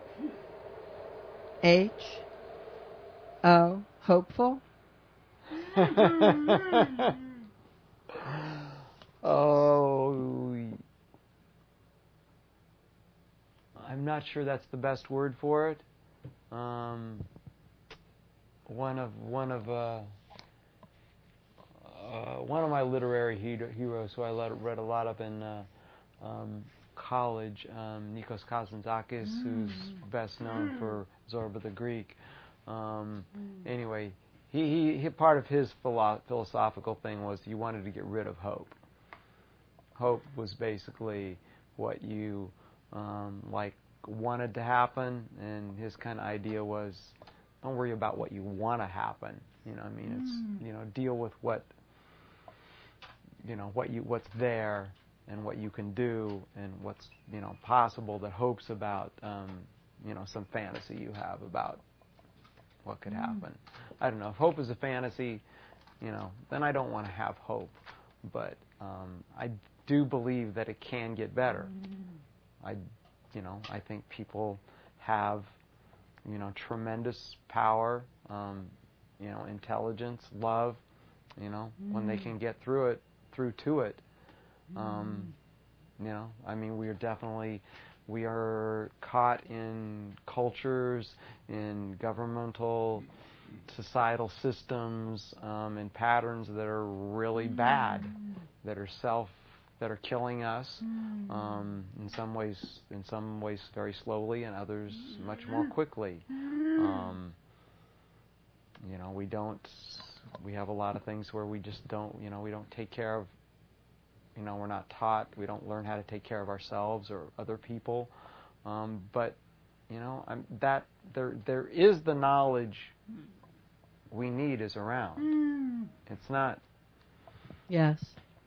H. O. Hopeful? Oh, I'm not sure that's the best word for it. One of my literary heroes, who I read a lot of in college, Nikos Kazantzakis, who's best known for Zorba the Greek. Anyway, he part of his philosophical thing was you wanted to get rid of hope. Hope was basically what you wanted to happen, and his kind of idea was, don't worry about what you want to happen. It's deal with what what's there and what you can do and what's possible, that hope's about some fantasy you have about what could happen. I don't know if hope is a fantasy, then I don't want to have hope, but I do believe that it can get better. I think people have tremendous power, intelligence, love, when they can get through to it. We are caught in cultures, in governmental, societal systems, in patterns that are really bad, that are killing us, in some ways very slowly, and others much more quickly. We have a lot of things where we just don't, we don't take care of, we're not taught, we don't learn how to take care of ourselves or other people. But there is the knowledge we need is around. It's not. Yes.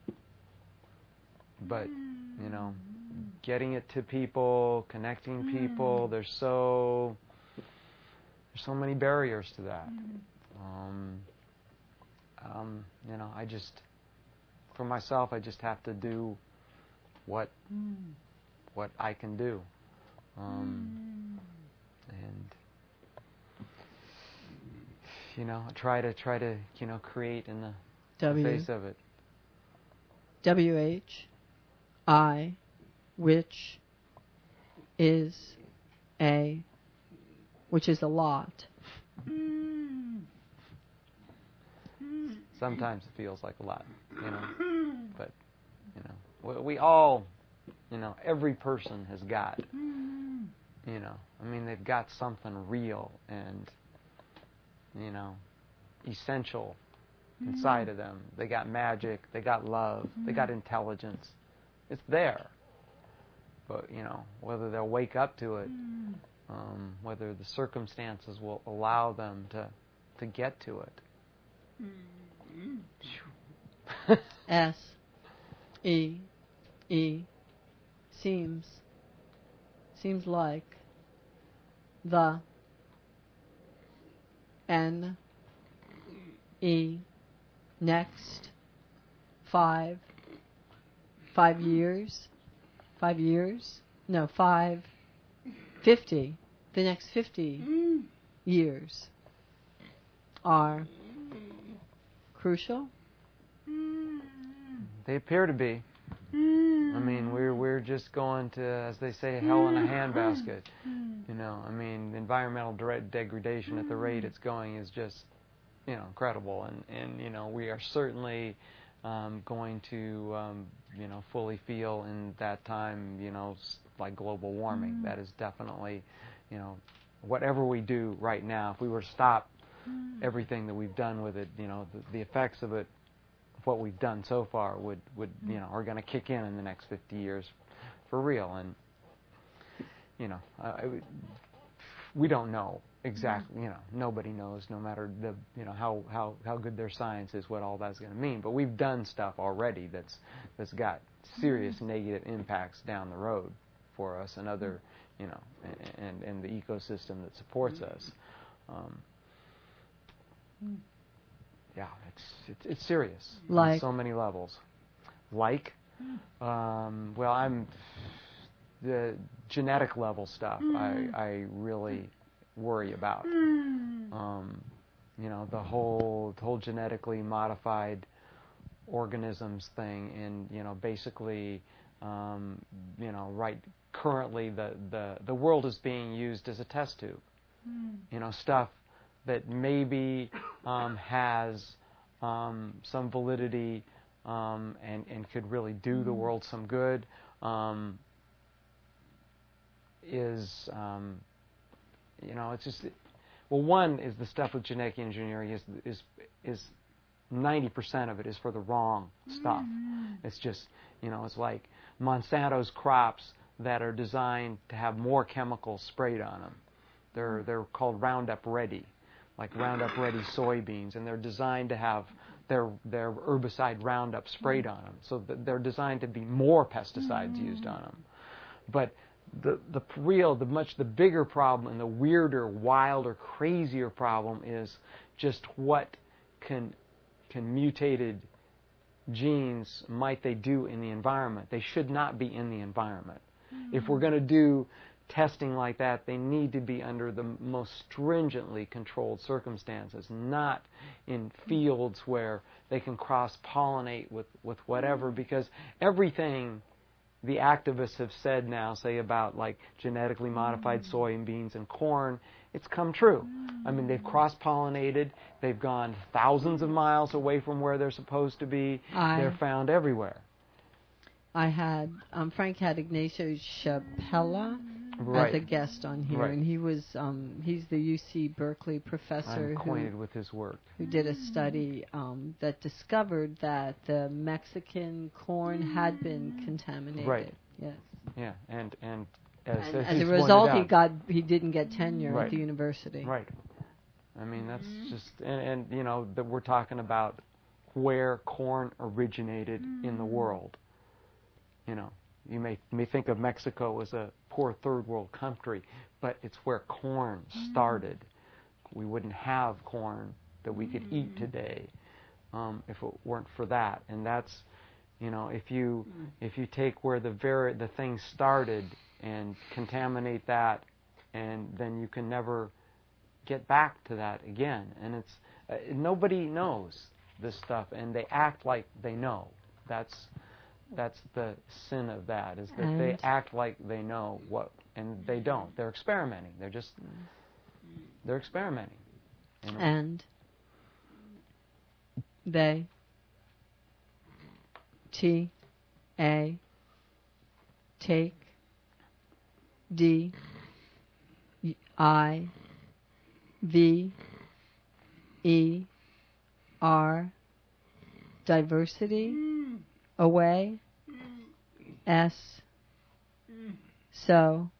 But, getting it to people, connecting people, there's so many barriers to that. For myself, I just have to do what I can do. And try to create in the face of it. WH I, which is which is a lot. Sometimes it feels like a lot, but, we all, every person has got, they've got something real and, essential inside of them. They got magic, they got love, they got intelligence. It's there. But, whether they'll wake up to it, whether the circumstances will allow them to get to it. S-E-E seems like the N-E next 5 years, no, 50, the next 50 years are crucial? They appear to be. We're just going to, as they say, hell in a handbasket. Environmental degradation at the rate it's going is just, incredible. And we are certainly going to, fully feel in that time, like global warming. That is definitely, whatever we do right now, if we were to stop everything that we've done with it, the effects of it, what we've done so far would are going to kick in the next 50 years for real. And we don't know exactly, nobody knows, no matter the how good their science is, what all that's going to mean. But we've done stuff already that's got serious negative impacts down the road for us and other, and the ecosystem that supports us. Yeah, it's serious on so many levels. I'm the genetic level stuff. I really worry about. The whole genetically modified organisms thing, and basically, right currently the world is being used as a test tube. Stuff that maybe has some validity and could really do the world some good is, it's just, one is the stuff with genetic engineering is 90% of it is for the wrong stuff. It's just, it's like Monsanto's crops that are designed to have more chemicals sprayed on them. They're called Roundup Ready, like Roundup Ready soybeans, and they're designed to have their herbicide Roundup sprayed on them. So they're designed to be more pesticides used on them. But the much bigger problem and the weirder, wilder, crazier problem is just what can mutated genes might they do in the environment. They should not be in the environment. If we're going to do testing like that, they need to be under the most stringently controlled circumstances, not in fields where they can cross-pollinate with whatever, because everything the activists have said now, say about like genetically modified soybeans and corn, it's come true. They've cross-pollinated, they've gone thousands of miles away from where they're supposed to be, they're found everywhere. Frank had Ignacio Chapela as a guest on here, and he was he's the UC Berkeley professor. I'm acquainted with his work. Who did a study that discovered that the Mexican corn had been contaminated. Right. Yes. Yeah, and as a result, he didn't get tenure at the university. Right. That's just and that we're talking about where corn originated in the world. You may think of Mexico as a poor third world country, but it's where corn started. We wouldn't have corn that we could eat today if it weren't for that. And that's, if you take where the thing started and contaminate that, and then you can never get back to that again. And it's nobody knows this stuff, and they act like they know. That's That's the sin of that, is that they act like they know what, and they don't. They're experimenting. They're experimenting. You know? And they, T-A, take, D-I-V-E-R, diversity, away, S, so,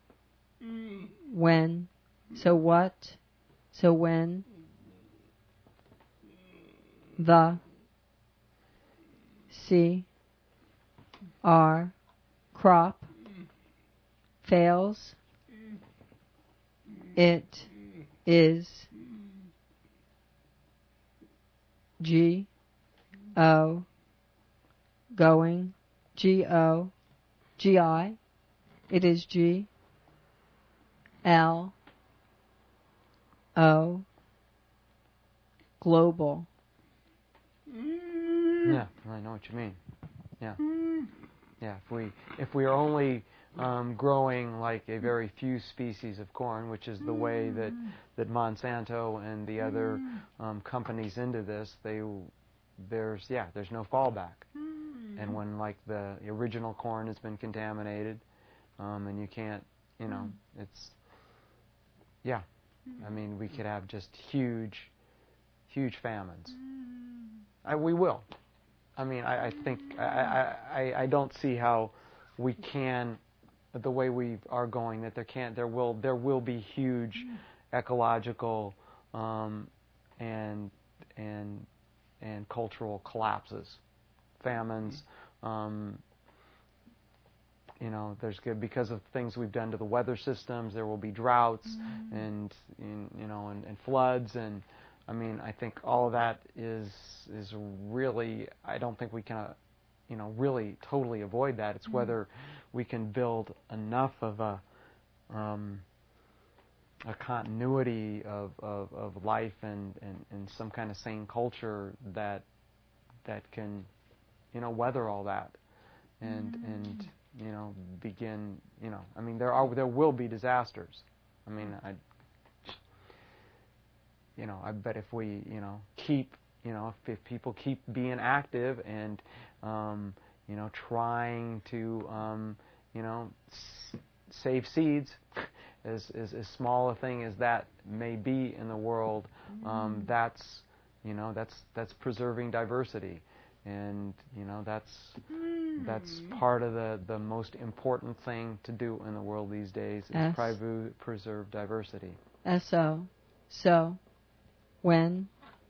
when, so what, so when, the, C, R, crop, fails, it is, G, O, going, G-O, G-I, it is G, L, O, global. Yeah, I know what you mean. Yeah. Yeah, if we are only growing like a very few species of corn, which is the way that Monsanto and the other companies into this, there's no fallback. And when like the original corn has been contaminated, and you can't, it's, I mean, we could have just huge famines. We will. I mean, I think I don't see how we can, the way we are going, that there will be huge ecological and cultural collapses, famines. There's good because of things we've done to the weather systems. There will be droughts and floods, and I mean, I think all of that is really. I don't think we can, really totally avoid that. It's whether we can build enough of a continuity of life and some kind of sane culture that can, weather all that, and begin. I mean, there will be disasters. I mean, I bet if we, keep, if people keep being active and, trying to, save seeds, as small a thing as that may be in the world, that's preserving diversity, and that's part of the most important thing to do in the world these days is preserve diversity. S-O, so. When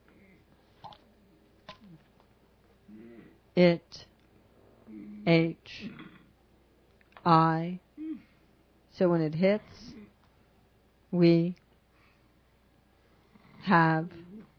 it, H, I, so when it hits, we have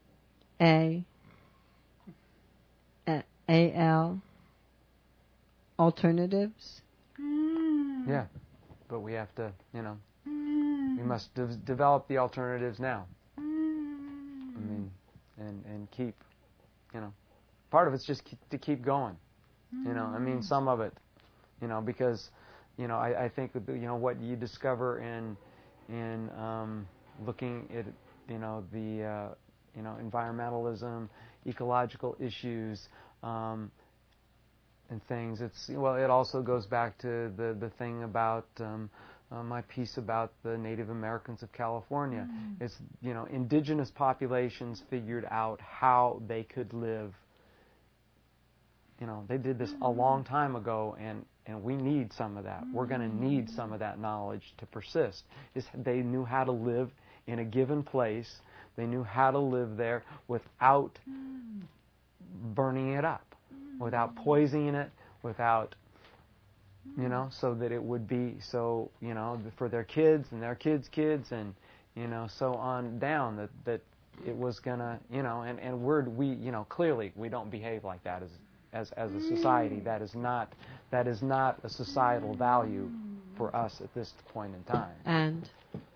A-L, alternatives. Yeah, but we have to, we must develop the alternatives now. I mean, and keep, part of it's just to keep going, I mean, some of it, because, I think that, what you discover in looking at, the, environmentalism, ecological issues, and things, it also goes back to the thing about, my piece about the Native Americans of California. It's, indigenous populations figured out how they could live. They did this a long time ago, and we need some of that. We're going to need some of that knowledge to persist. They knew how to live in a given place. They knew how to live there without burning it up, without poisoning it, without... so that it would be so, for their kids and their kids' kids and, so on down, that it was gonna, and we, clearly we don't behave like that as a society. That is not a societal value for us at this point in time. And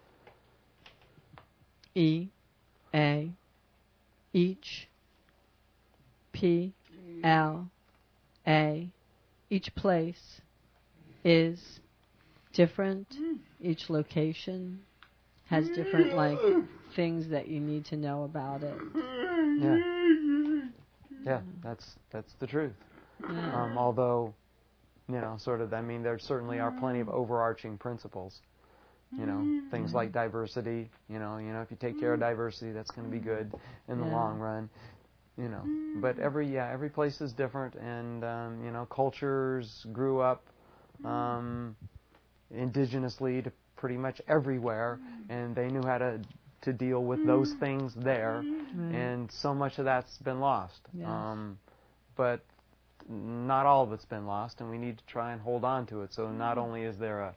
E, A, each, P, L, A, each place is different. Each location has different things that you need to know about it. Yeah, that's the truth. Yeah. Although, there certainly are plenty of overarching principles. Things like diversity. If you take care of diversity, that's going to be good in the long run. But every place is different, and cultures grew up indigenously to pretty much everywhere, and they knew how to deal with those things there, and so much of that's been lost. Yes. But not all of it's been lost, and we need to try and hold on to it. So not only is there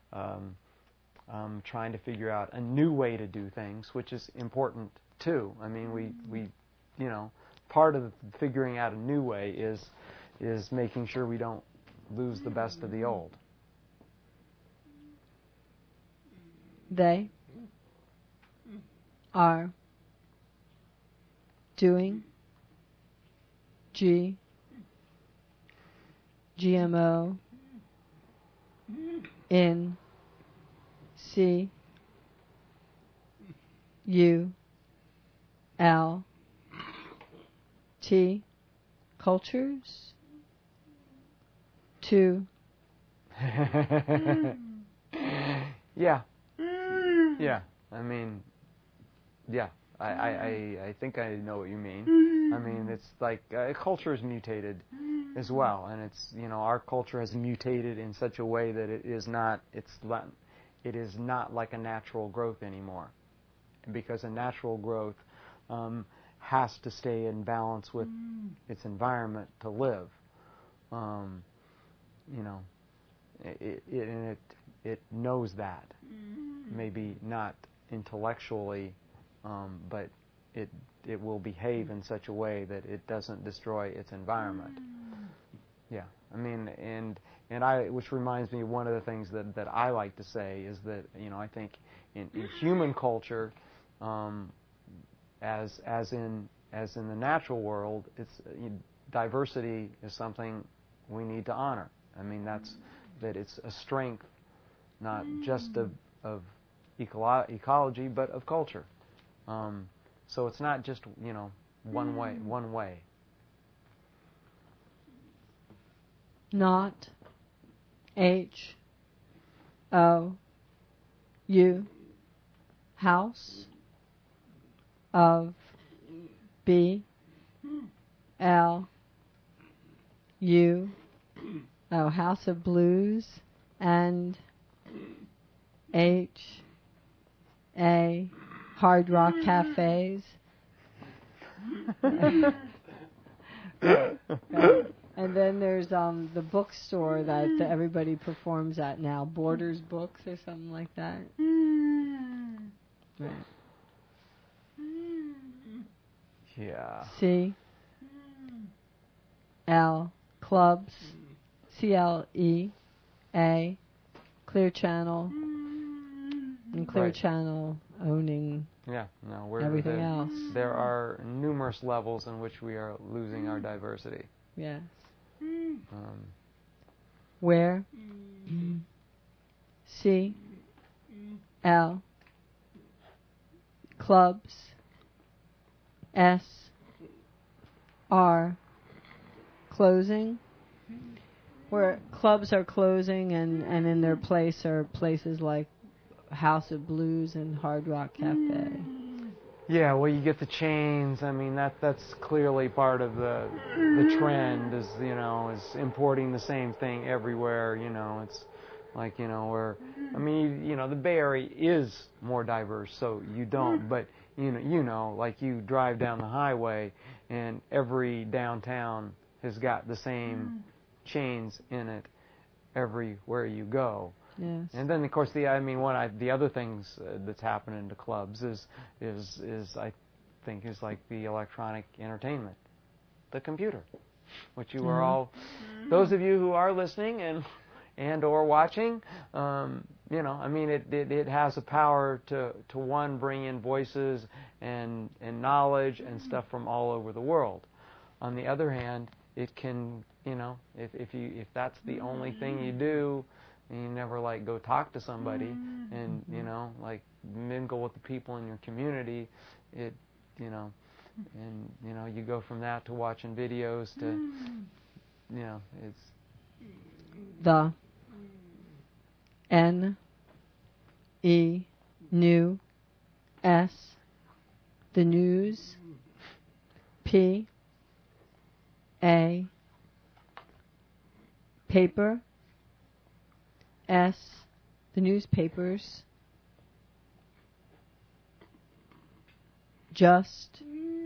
trying to figure out a new way to do things, which is important too. I mean, we part of figuring out a new way is making sure we don't lose the best of the old. They are doing GMO in CULT cultures to Yeah. I mean, I think I know what you mean. I mean, it's like culture is mutated as well, and it's our culture has mutated in such a way that it is not like a natural growth anymore, because a natural growth has to stay in balance with its environment to live. It knows that. Maybe not intellectually, but it will behave in such a way that it doesn't destroy its environment. Yeah, I mean, which reminds me, one of the things that I like to say is that I think in human culture, as in the natural world, diversity is something we need to honor. I mean, that it's a strength, not just of ecology, but of culture. So it's not just one way. Not HOU house of BLU House of Blues and HA Hard Rock Cafes. And then there's the bookstore that everybody performs at now, Borders Books or something like that. Right. Yeah. CL Clubs, CLEA, Clear Channel, and Clear Channel owning everything else. There are numerous levels in which we are losing our diversity. Yes. Where CL Clubs are closing, where clubs are closing and in their place are places like House of Blues and Hard Rock Cafe. Yeah, well, you get the chains. I mean, that's clearly part of the trend is importing the same thing everywhere. It's like where the Bay Area is more diverse, so you don't. But like you drive down the highway, and every downtown has got the same chains in it everywhere you go. Yes. And then, of course, the other things that's happening to clubs is I think is like the electronic entertainment, the computer, which you are all, those of you who are listening and or watching, it has a power to bring in voices and knowledge and stuff from all over the world. On the other hand, it can you know, if that's the only thing you do, and you never like go talk to somebody and, you know, like mingle with the people in your community, it, you know, and, you know, you go from that to watching videos to, you know, it's the N E new S, the news, P A paper, S, the newspapers, just,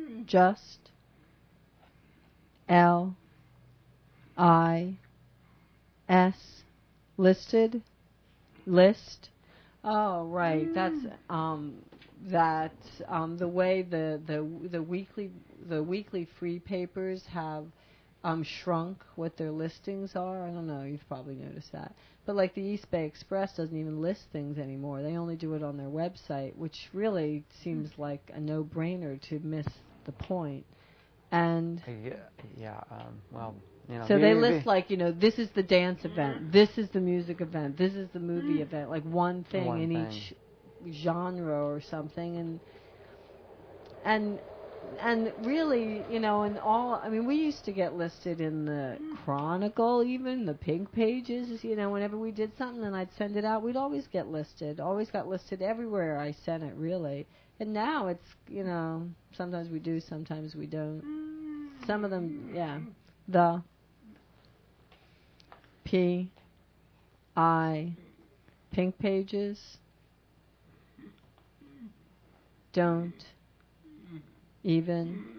L I S, listed, list. Oh, right. That's the way the weekly free papers have shrunk what their listings are. I don't know. You've probably noticed that. But like the East Bay Express doesn't even list things anymore. They only do it on their website, which really seems like a no-brainer to miss the point. And well, you know, so they list like, you know, this is the dance event, this is the music event, this is the movie event, like one thing in each genre or something, and really, you know, and all. I mean, we used to get listed in the Chronicle, even the Pink Pages. You know, whenever we did something and I'd send it out, we'd always get listed. Always got listed everywhere I sent it, really. And now it's, you know, sometimes we do, sometimes we don't. Some of them, yeah. The P I Pink Pages don't even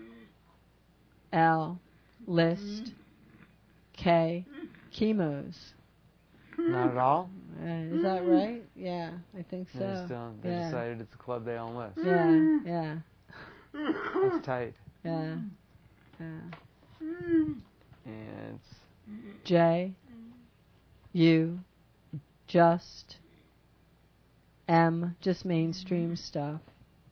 L list K chemos. Not at all? Is that right? Yeah, I think so. They decided it's a club they don't list. Yeah. That's tight. Yeah. And it's J U just M, just mainstream stuff.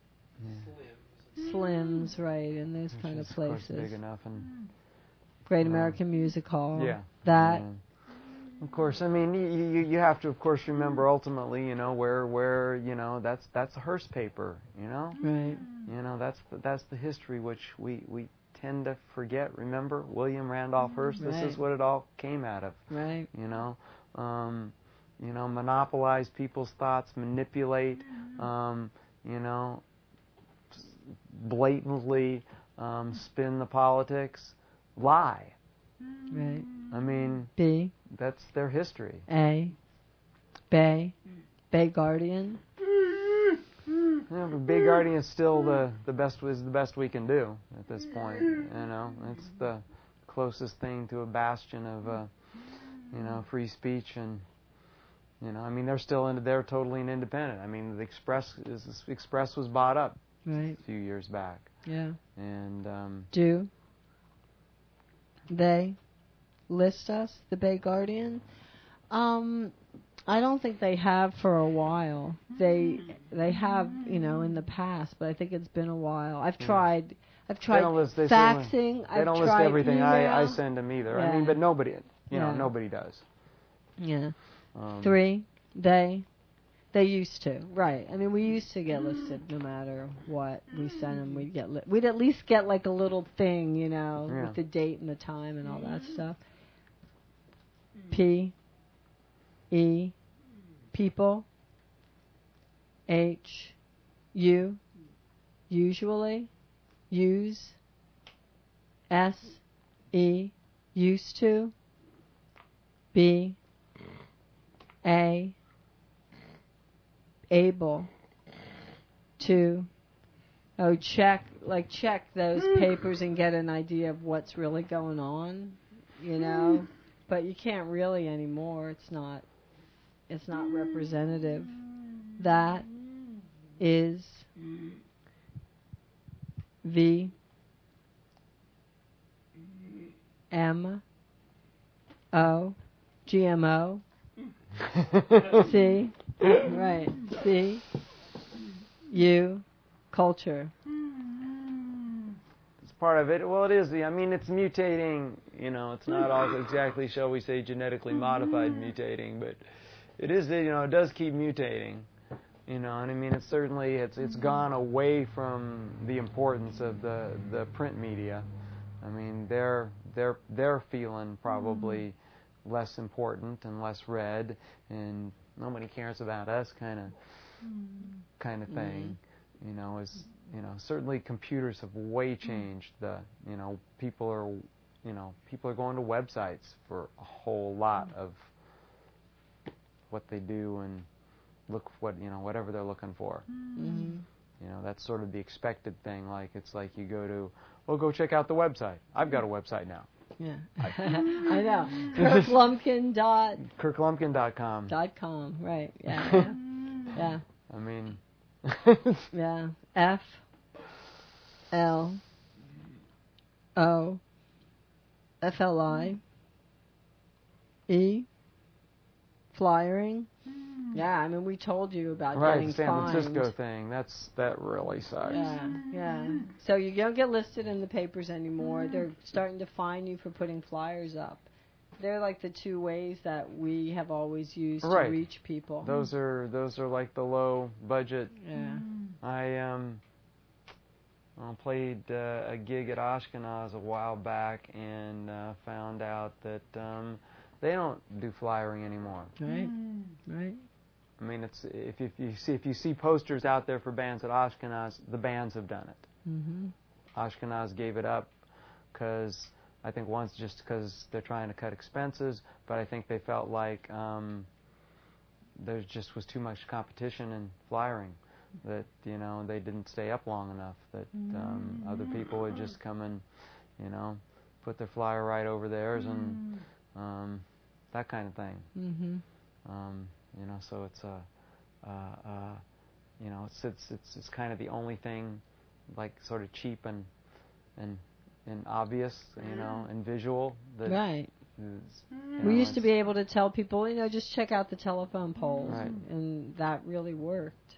Slims, right, and those which kind of is, places. Of course, big enough and Great American Music Hall. Yeah. That. Of course, I mean, you have to, of course, remember ultimately, you know, where you know, that's a Hearst paper, you know. Right. You know, that's the history which we tend to forget. Remember, William Randolph Hearst. Right. This is what it all came out of. Right. You know, monopolize people's thoughts, manipulate. You know, blatantly spin the politics, lie. Right. I mean, B. That's their history. A. Bay Guardian. Yeah, but Bay Guardian is still the best we can do at this point. You know, it's the closest thing to a bastion of you know, free speech, and you know, I mean, they're totally an independent. I mean, the Express was bought up a few years back. Yeah. And do they list us, the Bay Guardian? I don't think they have for a while. They have, you know, in the past, but I think it's been a while. I've tried faxing. They don't list everything I send them either. Yeah. I mean, but nobody, you know, nobody does. Yeah. 3, they used to, right? I mean, we used to get listed no matter what we sent them. We'd at least get like a little thing, you know, with the date and the time and all that stuff. P E people. H U usually. Use. S E used to. B A able to check those papers and get an idea of what's really going on, you know, but you can't really anymore. It's not representative. That is V M O GMO. See? Right. See? You. Culture. It's part of it. Well, it is. I mean, it's mutating, it's not all exactly, shall we say, genetically modified mutating, but it is, it does keep mutating. And I mean, it's certainly, it's gone away from the importance of the print media. I mean, they're feeling probably less important and less read, and nobody cares about us kind of thing. Certainly computers have way changed people are going to websites for a whole lot of what they do and look for whatever they're looking for. That's sort of the expected thing. Like, it's like you go check out the website. I've got a website now. Yeah. I know. Kirklumpkin.com. .com, right. Yeah. Yeah. I mean, yeah. FLOFLIE flyering. Yeah, I mean, we told you about getting the San fined. Francisco thing. That really sucks. Yeah. So you don't get listed in the papers anymore. They're starting to fine you for putting flyers up. They're like the two ways that we have always used to reach people. Those are like the low budget. Yeah. I played a gig at Ashkenaz a while back and found out that they don't do flyering anymore. Right. I mean, it's if you see posters out there for bands at Ashkenaz, the bands have done it. Ashkenaz gave it up because I think once just because they're trying to cut expenses, but I think they felt like there just was too much competition in flyering, that they didn't stay up long enough, that other people would just come and put their flyer right over theirs and that kind of thing. So it's it's kind of the only thing, like, sort of cheap and obvious, and visual. That right. Is, we used to be able to tell people, just check out the telephone poles, right. and that really worked.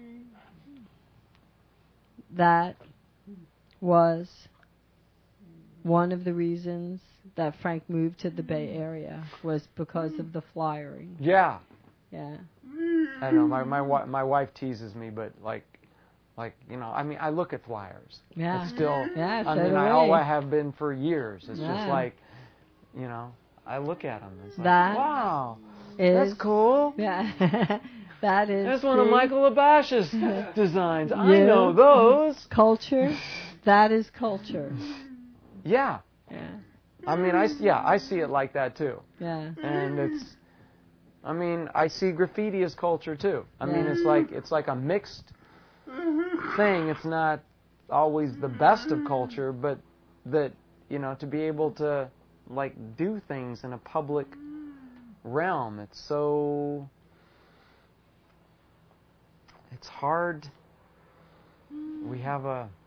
That was one of the reasons that Frank moved to the Bay Area, was because of the flyering. Yeah. Yeah. I know my wife teases me, but like I mean, I look at flyers. Yeah. It's still. Yeah. I mean, I have been for years. It's just like, I look at them. It's like, wow, that's cool. Yeah. That's one of Michael Abash's designs. I know those. Culture. That is culture. Yeah. Yeah. I mean, I see it like that too. Yeah. And I see graffiti as culture too. I mean, it's like a mixed thing. It's not always the best of culture, but that, to be able to, like, do things in a public realm, it's hard. We have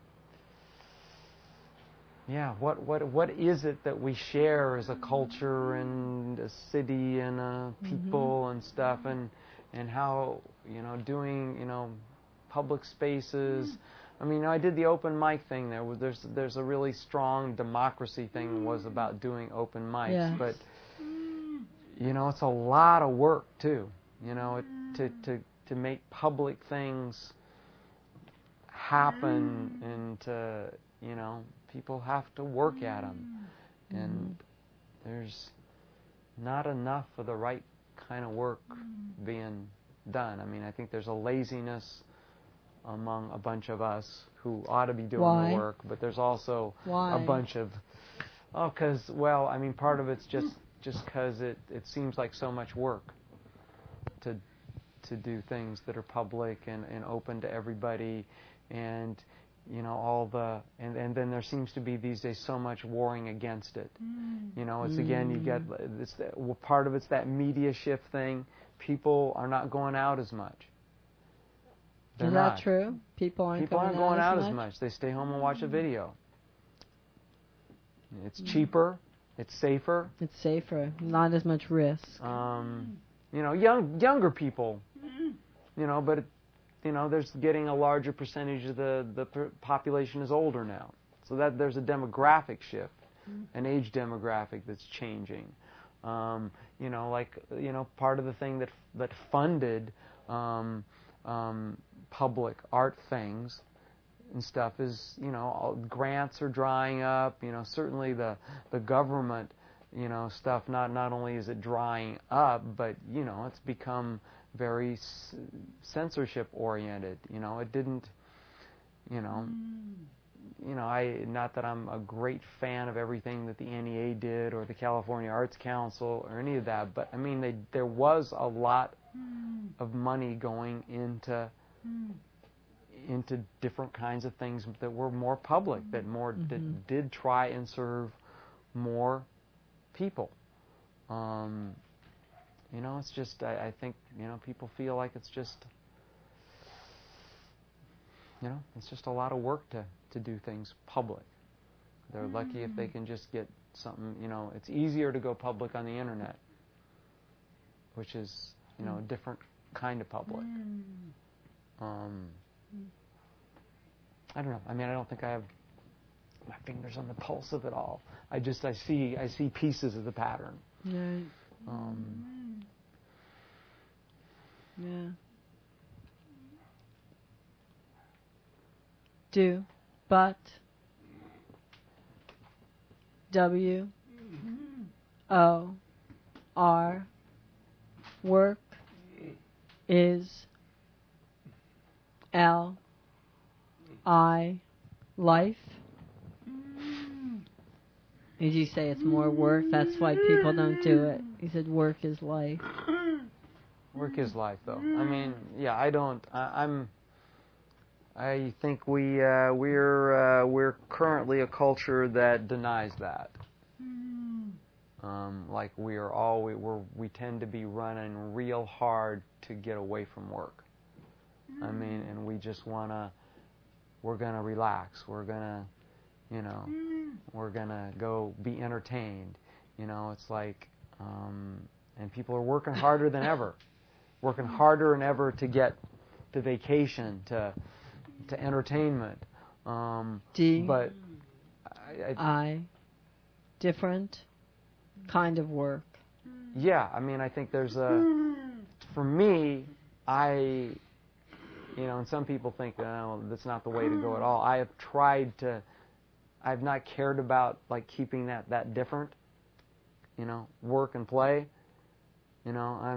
what is it that we share as a culture and a city and a people and stuff, and how, doing, public spaces. I mean, I did the open mic thing there. There's a really strong democracy thing was about doing open mics, but it's a lot of work too. To make public things happen, and to, people have to work at them, and there's not enough of the right kind of work being done. I mean, I think there's a laziness among a bunch of us who ought to be doing the work, but there's also a bunch of, because, I mean, part of it's just because it seems like so much work to do things that are public and open to everybody, and and then there seems to be these days so much warring against it. It's again, you get part of it's that media shift thing. People are not going out as much. Is that true? People aren't going out as much. They stay home and watch a video. It's cheaper. It's safer. It's safer. Not as much risk. Younger people. But there's getting a larger percentage of the population is older now. So that there's a demographic shift. an age demographic that's changing. Part of the thing that funded public art things and stuff is, grants are drying up. Certainly the government, stuff. Not only is it drying up, but it's become very censorship oriented. It didn't. Not that I'm a great fan of everything that the NEA did or the California Arts Council or any of that, but I mean, there was a lot of money going into different kinds of things that were more public, that did try and serve more people. It's just I think people feel like it's just. It's just a lot of work to do things public. They're lucky if they can just get something, it's easier to go public on the internet, which is, a different kind of public. I don't know. I don't think I have my fingers on the pulse of it all. I see pieces of the pattern. Right. Yeah. Do, but, W-O-R, work, is, L-I, life. Did you say it's more work? That's why people don't do it. You said work is life. Work is life, though. I think we're currently a culture that denies that. We tend to be running real hard to get away from work. And we just we're gonna relax. We're gonna go be entertained. It's like, and people are working harder than ever, to get to vacation, to entertainment. But different kind of work. Yeah, I think there's for me, and some people think, that's not the way to go at all. I have tried to, I've not cared about keeping that different, work and play. I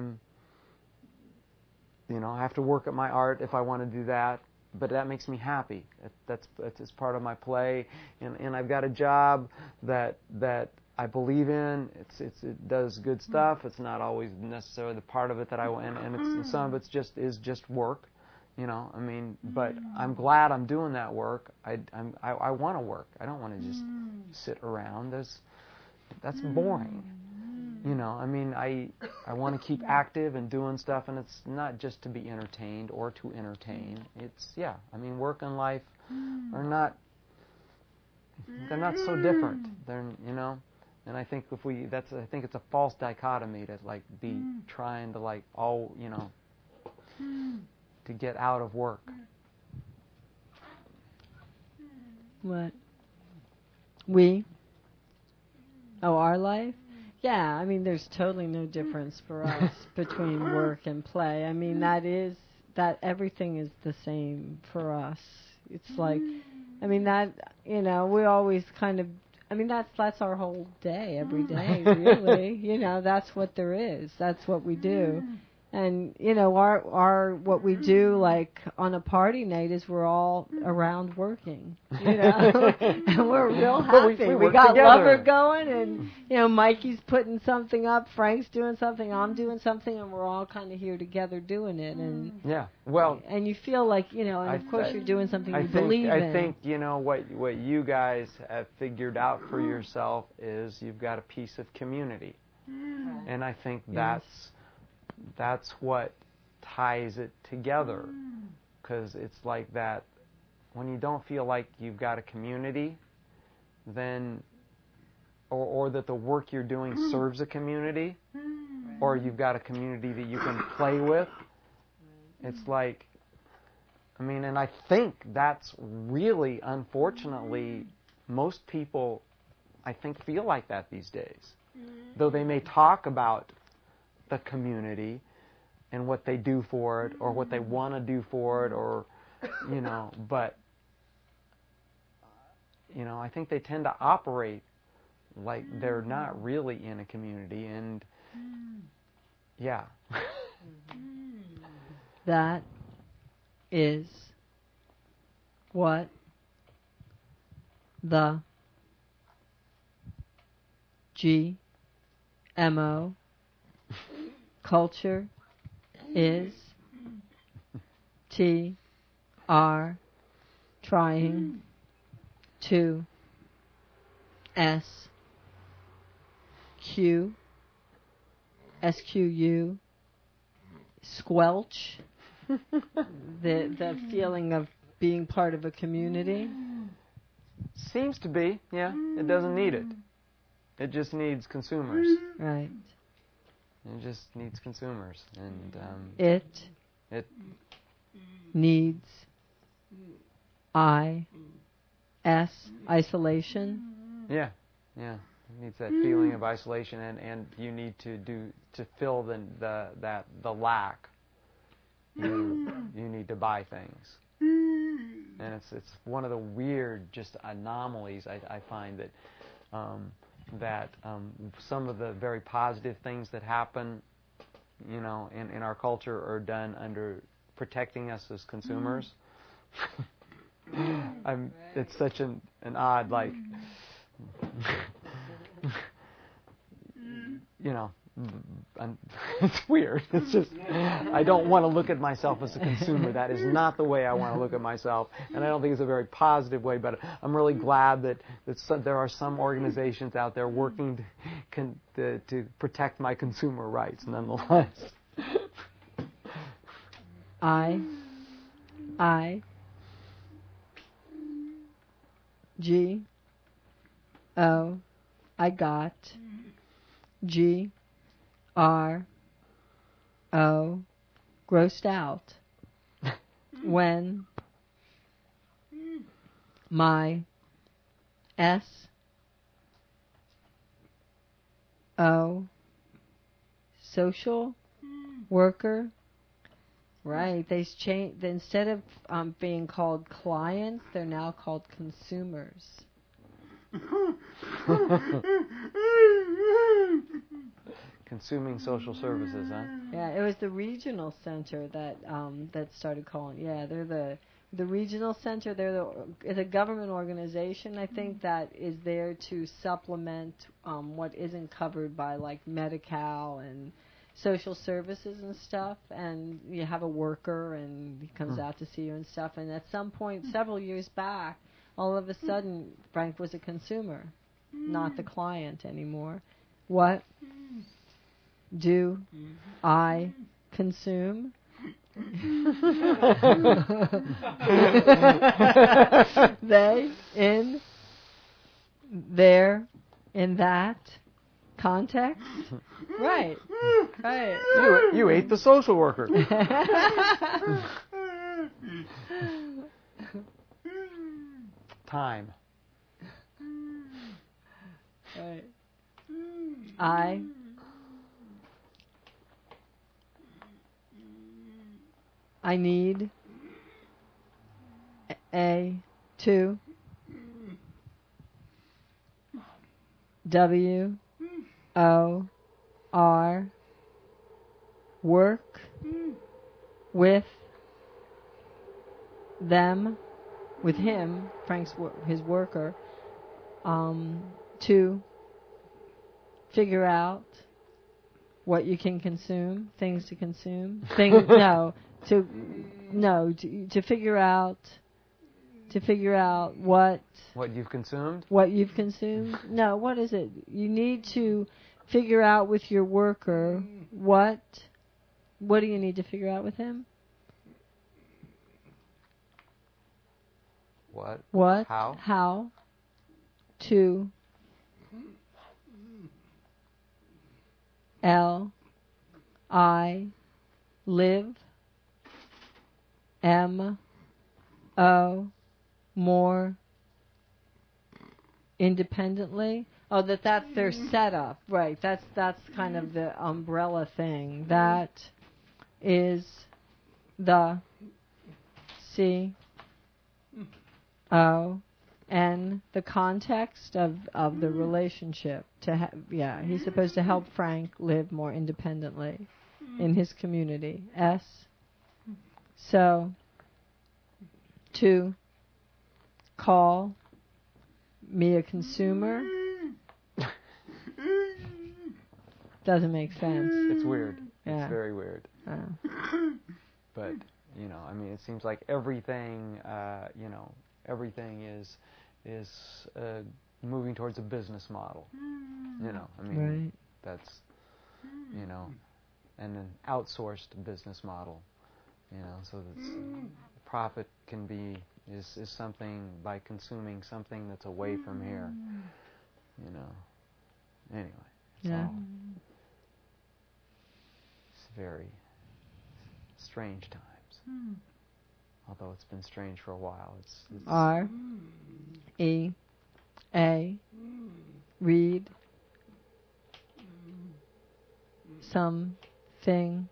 have to work at my art if I want to do that. But that makes me happy. It's part of my play, and I've got a job that I believe in. It does good stuff. It's not always necessarily the part of it that I want, and some of it's just work, But I'm glad I'm doing that work. I want to work. I don't want to just sit around. That's boring. I want to keep active and doing stuff, and it's not just to be entertained or to entertain. It's, work and life are not, they're not so different. They're, and I think I think it's a false dichotomy to be trying to to get out of work. What? Our life? Yeah, there's totally no difference for us between work and play. That everything is the same for us. It's we always kind of, that's our whole day, every day, really. That's what there is. That's what we do. And, our what we do, on a party night is we're all around working, and we're real happy. We got together. Lover going, and, Mikey's putting something up, Frank's doing something, I'm doing something, and we're all kind of here together doing it. And yeah, well... And you feel and of course you're doing something you believe in. I think, what you guys have figured out for yourself is you've got a piece of community. And I think that's what ties it together, because it's like that when you don't feel like you've got a community, then or that the work you're doing serves a community, or you've got a community that you can play with, it's like, and I think that's really, unfortunately, most people, I think, feel like that these days. Though they may talk about the community and what they do for it or what they want to do for it or, but, I think they tend to operate like they're not really in a community and, yeah. That is what the GMO culture is. TR trying to SQU squelch the feeling of being part of a community. Seems to be, yeah. It doesn't need it. It just needs consumers. Right. It just needs consumers, and it needs isolation. Yeah. It needs that feeling of isolation, and you need to fill the lack. You need to buy things, and it's one of the weird just anomalies I find that some of the very positive things that happen, in our culture are done under protecting us as consumers. It's such an odd, like, it's weird. It's just, I don't want to look at myself as a consumer. That is not the way I want to look at myself, and I don't think it's a very positive way, but I'm really glad that there are some organizations out there working to protect my consumer rights nonetheless. I got grossed out when my social worker. Right, they changed. Instead of being called clients, they're now called consumers. Consuming social services, huh? Yeah, it was the regional center that started calling. Yeah, they're the regional center. It's a government organization, I think, that is there to supplement what isn't covered by like Medi-Cal and social services and stuff, and you have a worker and he comes out to see you and stuff, and at some point several years back, all of a sudden Frank was a consumer, not the client anymore. What do I consume? They in that context? Right. You ate the social worker. Time. Right. I need to work with them, with him, Frank's his worker, to figure out what you can consume, things to consume, to figure out what you've consumed. What you've consumed? No, what is it? You need to figure out with your worker what do you need to figure out with him? What? How to live more independently. Oh, that's their setup, right? That's kind of the umbrella thing. That is the CON, the context of the relationship. He's supposed to help Frank live more independently in his community. S. So, to call me a consumer doesn't make sense. It's weird. Yeah. It's very weird. But, I mean, it seems like everything, everything is moving towards a business model. Right. That's, and an outsourced business model, so that profit is something by consuming something that's away from here, Anyway, it's very strange times. Although it's been strange for a while. It's R-E-A, read something,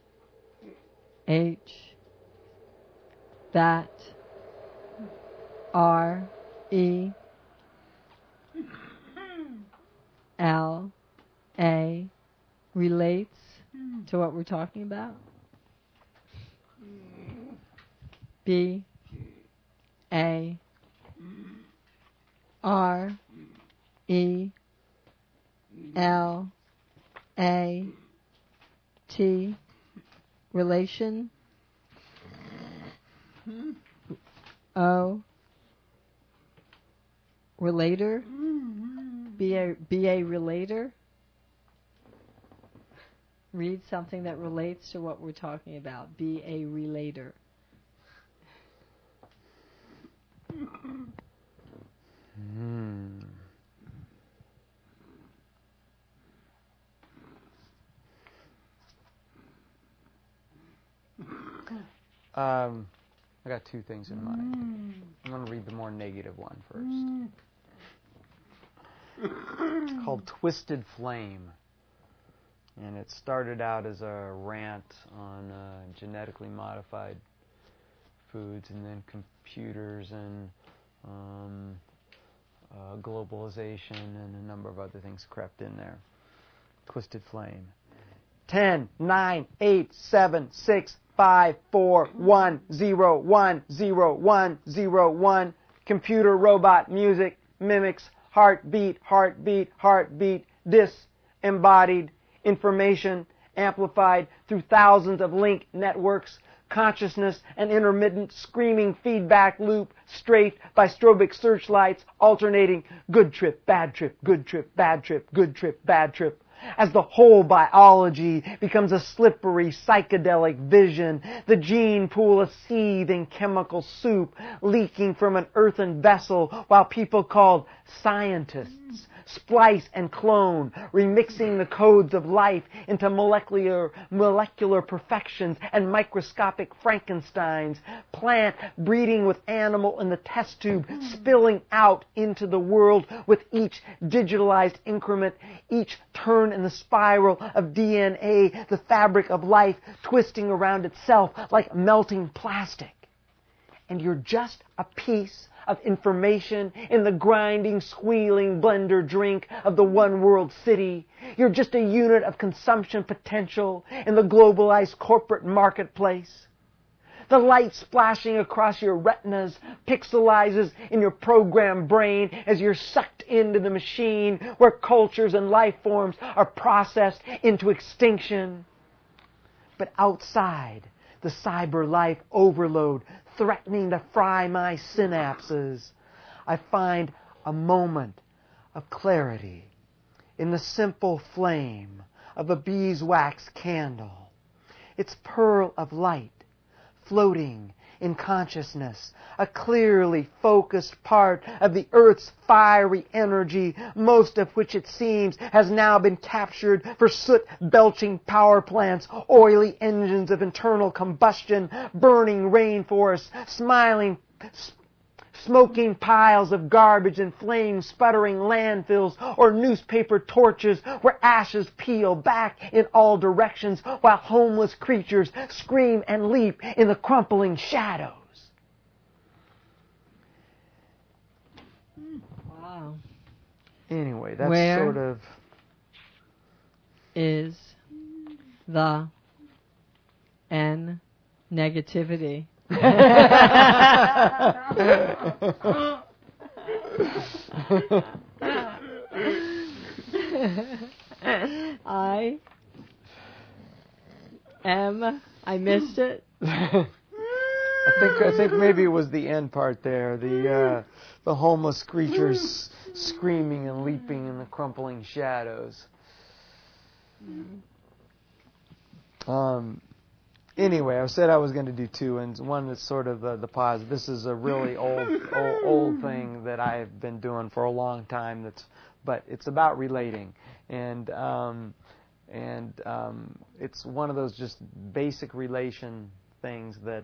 H, that, R-E, L-A, relates to what we're talking about. B, A, R, E, L, A, T, relation. O, relator. Be a relator. Read something that relates to what we're talking about. Be a relator. I got two things in mind. I'm going to read the more negative one first. It's called Twisted Flame. And it started out as a rant on genetically modified foods, and then computers, and globalization, and a number of other things crept in there. Twisted Flame. 10, 9, 8, 7, 6, 5, 4, 1, 0, 1, 0, 1, 0, 1. Computer, robot, music, mimics, heartbeat, heartbeat, heartbeat, disembodied information amplified through thousands of link networks, consciousness, an intermittent screaming feedback loop strafed by strobic searchlights alternating good trip, bad trip, good trip, bad trip, good trip, bad trip. As the whole biology becomes a slippery psychedelic vision, the gene pool a seething chemical soup leaking from an earthen vessel while people called scientists splice and clone, remixing the codes of life into molecular perfections and microscopic Frankensteins, plant breeding with animal in the test tube, spilling out into the world with each digitalized increment, each turn in the spiral of DNA, the fabric of life twisting around itself like melting plastic. And you're just a piece of information in the grinding, squealing blender drink of the one world city. You're just a unit of consumption potential in the globalized corporate marketplace. The light splashing across your retinas pixelizes in your programmed brain as you're sucked into the machine where cultures and life forms are processed into extinction. But outside, the cyber life overload threatening to fry my synapses, I find a moment of clarity in the simple flame of a beeswax candle. Its pearl of light floating in consciousness, a clearly focused part of the Earth's fiery energy, most of which it seems has now been captured for soot-belching power plants, oily engines of internal combustion, burning rainforests, smoking piles of garbage and flame sputtering landfills or newspaper torches where ashes peel back in all directions while homeless creatures scream and leap in the crumpling shadows. Wow. Anyway, that's Where sort of... is the N negativity? I missed it. I think maybe it was the end part there. The homeless creatures screaming and leaping in the crumpling shadows. Anyway, I said I was going to do two, and one that's sort of the pause. This is a really old thing that I've been doing for a long time. But it's about relating, and it's one of those just basic relation things that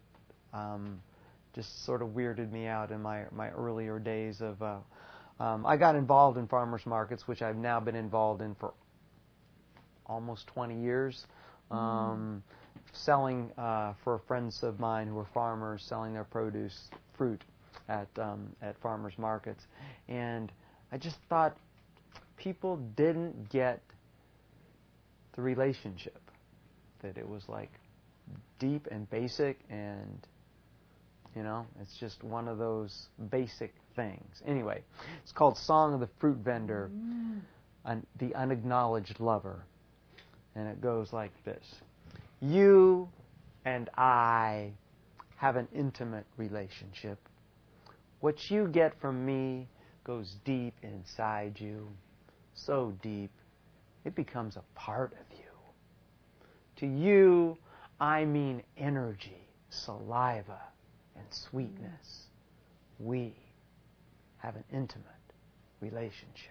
just sort of weirded me out in my earlier days of. I got involved in farmers markets, which I've now been involved in for almost 20 years. Selling for friends of mine who are farmers, selling their fruit at farmers markets, and I just thought people didn't get the relationship, that it was like deep and basic, and it's just one of those basic things. Anyway, it's called Song of the Fruit Vendor, the Unacknowledged Lover, and it goes like this. You and I have an intimate relationship. What you get from me goes deep inside you, so deep it becomes a part of you. To you, I mean energy, saliva, and sweetness. We have an intimate relationship.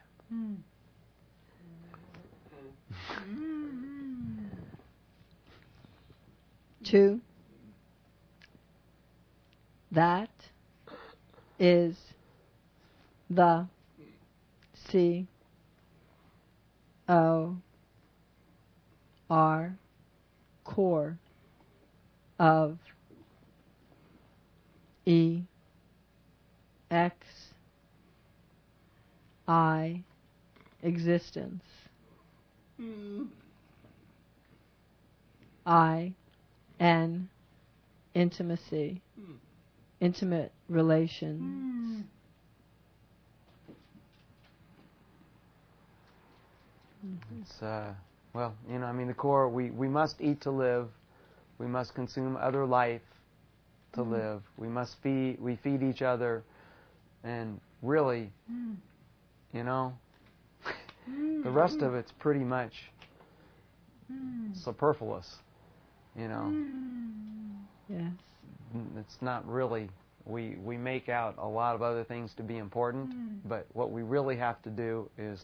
Two, that is the COR core of EXI existence. IN intimacy, intimate relations. It's the core. We must eat to live. We must consume other life to live. We feed each other, and really, the rest of it's pretty much superfluous. Yes. It's not really. We make out a lot of other things to be important, but what we really have to do is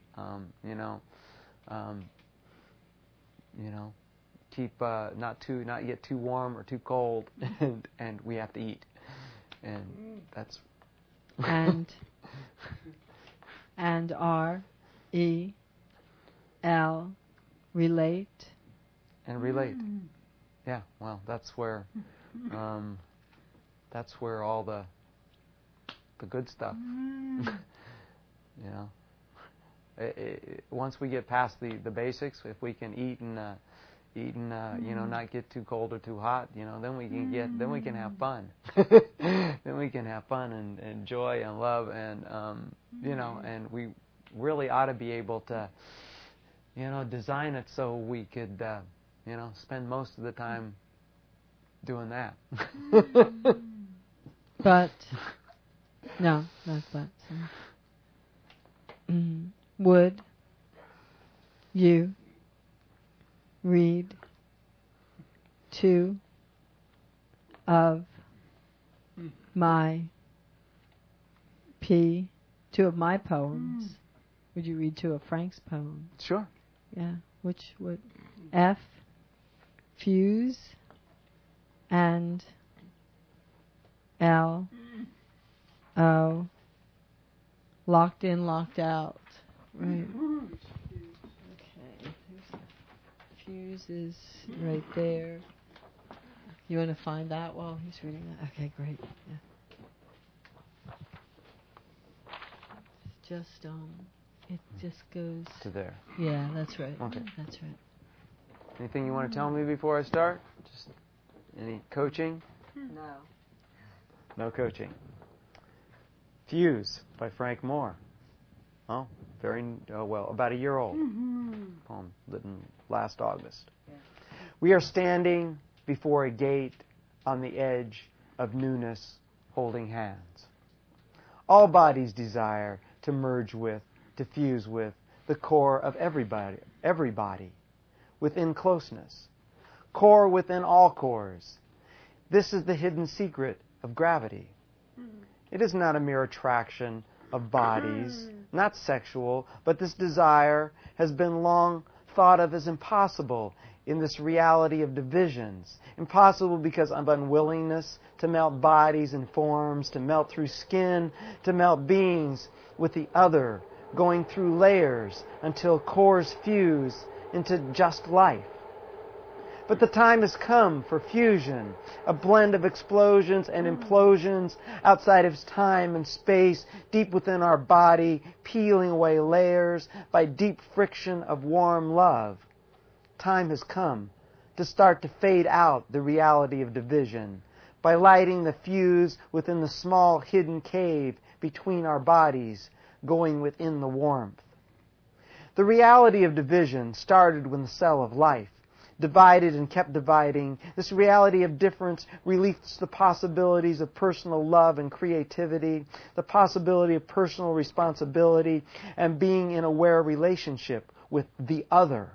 keep not get too warm or too cold, and we have to eat, and that's and REL relate. And relate. Yeah, well, that's where all the good stuff. Once we get past the basics, if we can eat and not get too cold or too hot, then we can have fun. Then we can have fun and joy and love, and and we really ought to be able to design it so we could spend most of the time doing that. But no, not but. Would you read two of my poems? Would you read two of Frank's poems? Sure. Yeah. Which would F, fuse, and L, O. Locked in, locked out. Right. Okay. Fuse is right there. You want to find that while he's reading that? Okay, great. Yeah. It's just it just goes to there. Yeah, that's right. Okay. That's right. Anything you want to tell me before I start? Just any coaching? No. No coaching. Fuse by Frank Moore. Oh, about a year old. Poem written last August. Yeah. We are standing before a gate on the edge of newness, holding hands. All bodies desire to merge with, to fuse with, the core of everybody, within closeness. Core within all cores. This is the hidden secret of gravity. It is not a mere attraction of bodies, not sexual, but this desire has been long thought of as impossible in this reality of divisions. Impossible because of unwillingness to melt bodies and forms, to melt through skin, to melt beings with the other, going through layers until cores fuse into just life. But the time has come for fusion, a blend of explosions and implosions outside of time and space, deep within our body, peeling away layers by deep friction of warm love. Time has come to start to fade out the reality of division by lighting the fuse within the small hidden cave between our bodies, going within the warmth. The reality of division started when the cell of life divided and kept dividing. This reality of difference released the possibilities of personal love and creativity, the possibility of personal responsibility, and being in aware relationship with the other.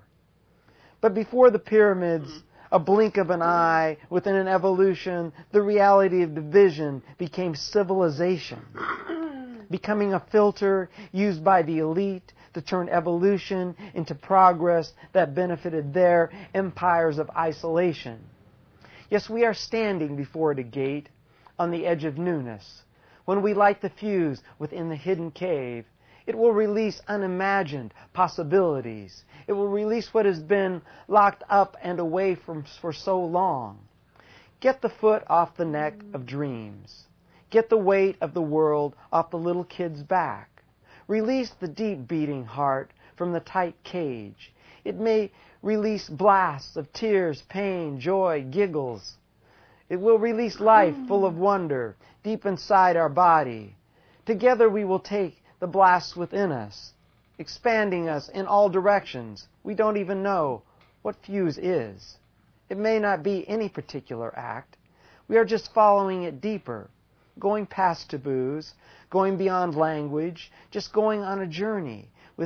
But before the pyramids, a blink of an eye, within an evolution, the reality of division became civilization, becoming a filter used by the elite to turn evolution into progress that benefited their empires of isolation. Yes, we are standing before the gate on the edge of newness. When we light the fuse within the hidden cave, it will release unimagined possibilities. It will release what has been locked up and away from for so long. Get the foot off the neck of dreams. Get the weight of the world off the little kid's back. Release the deep beating heart from the tight cage. It may release blasts of tears, pain, joy, giggles. It will release life full of wonder deep inside our body. Together we will take the blasts within us, expanding us in all directions. We don't even know what fuse is. It may not be any particular act. We are just following it deeper, going past taboos, going beyond language, just going on a journey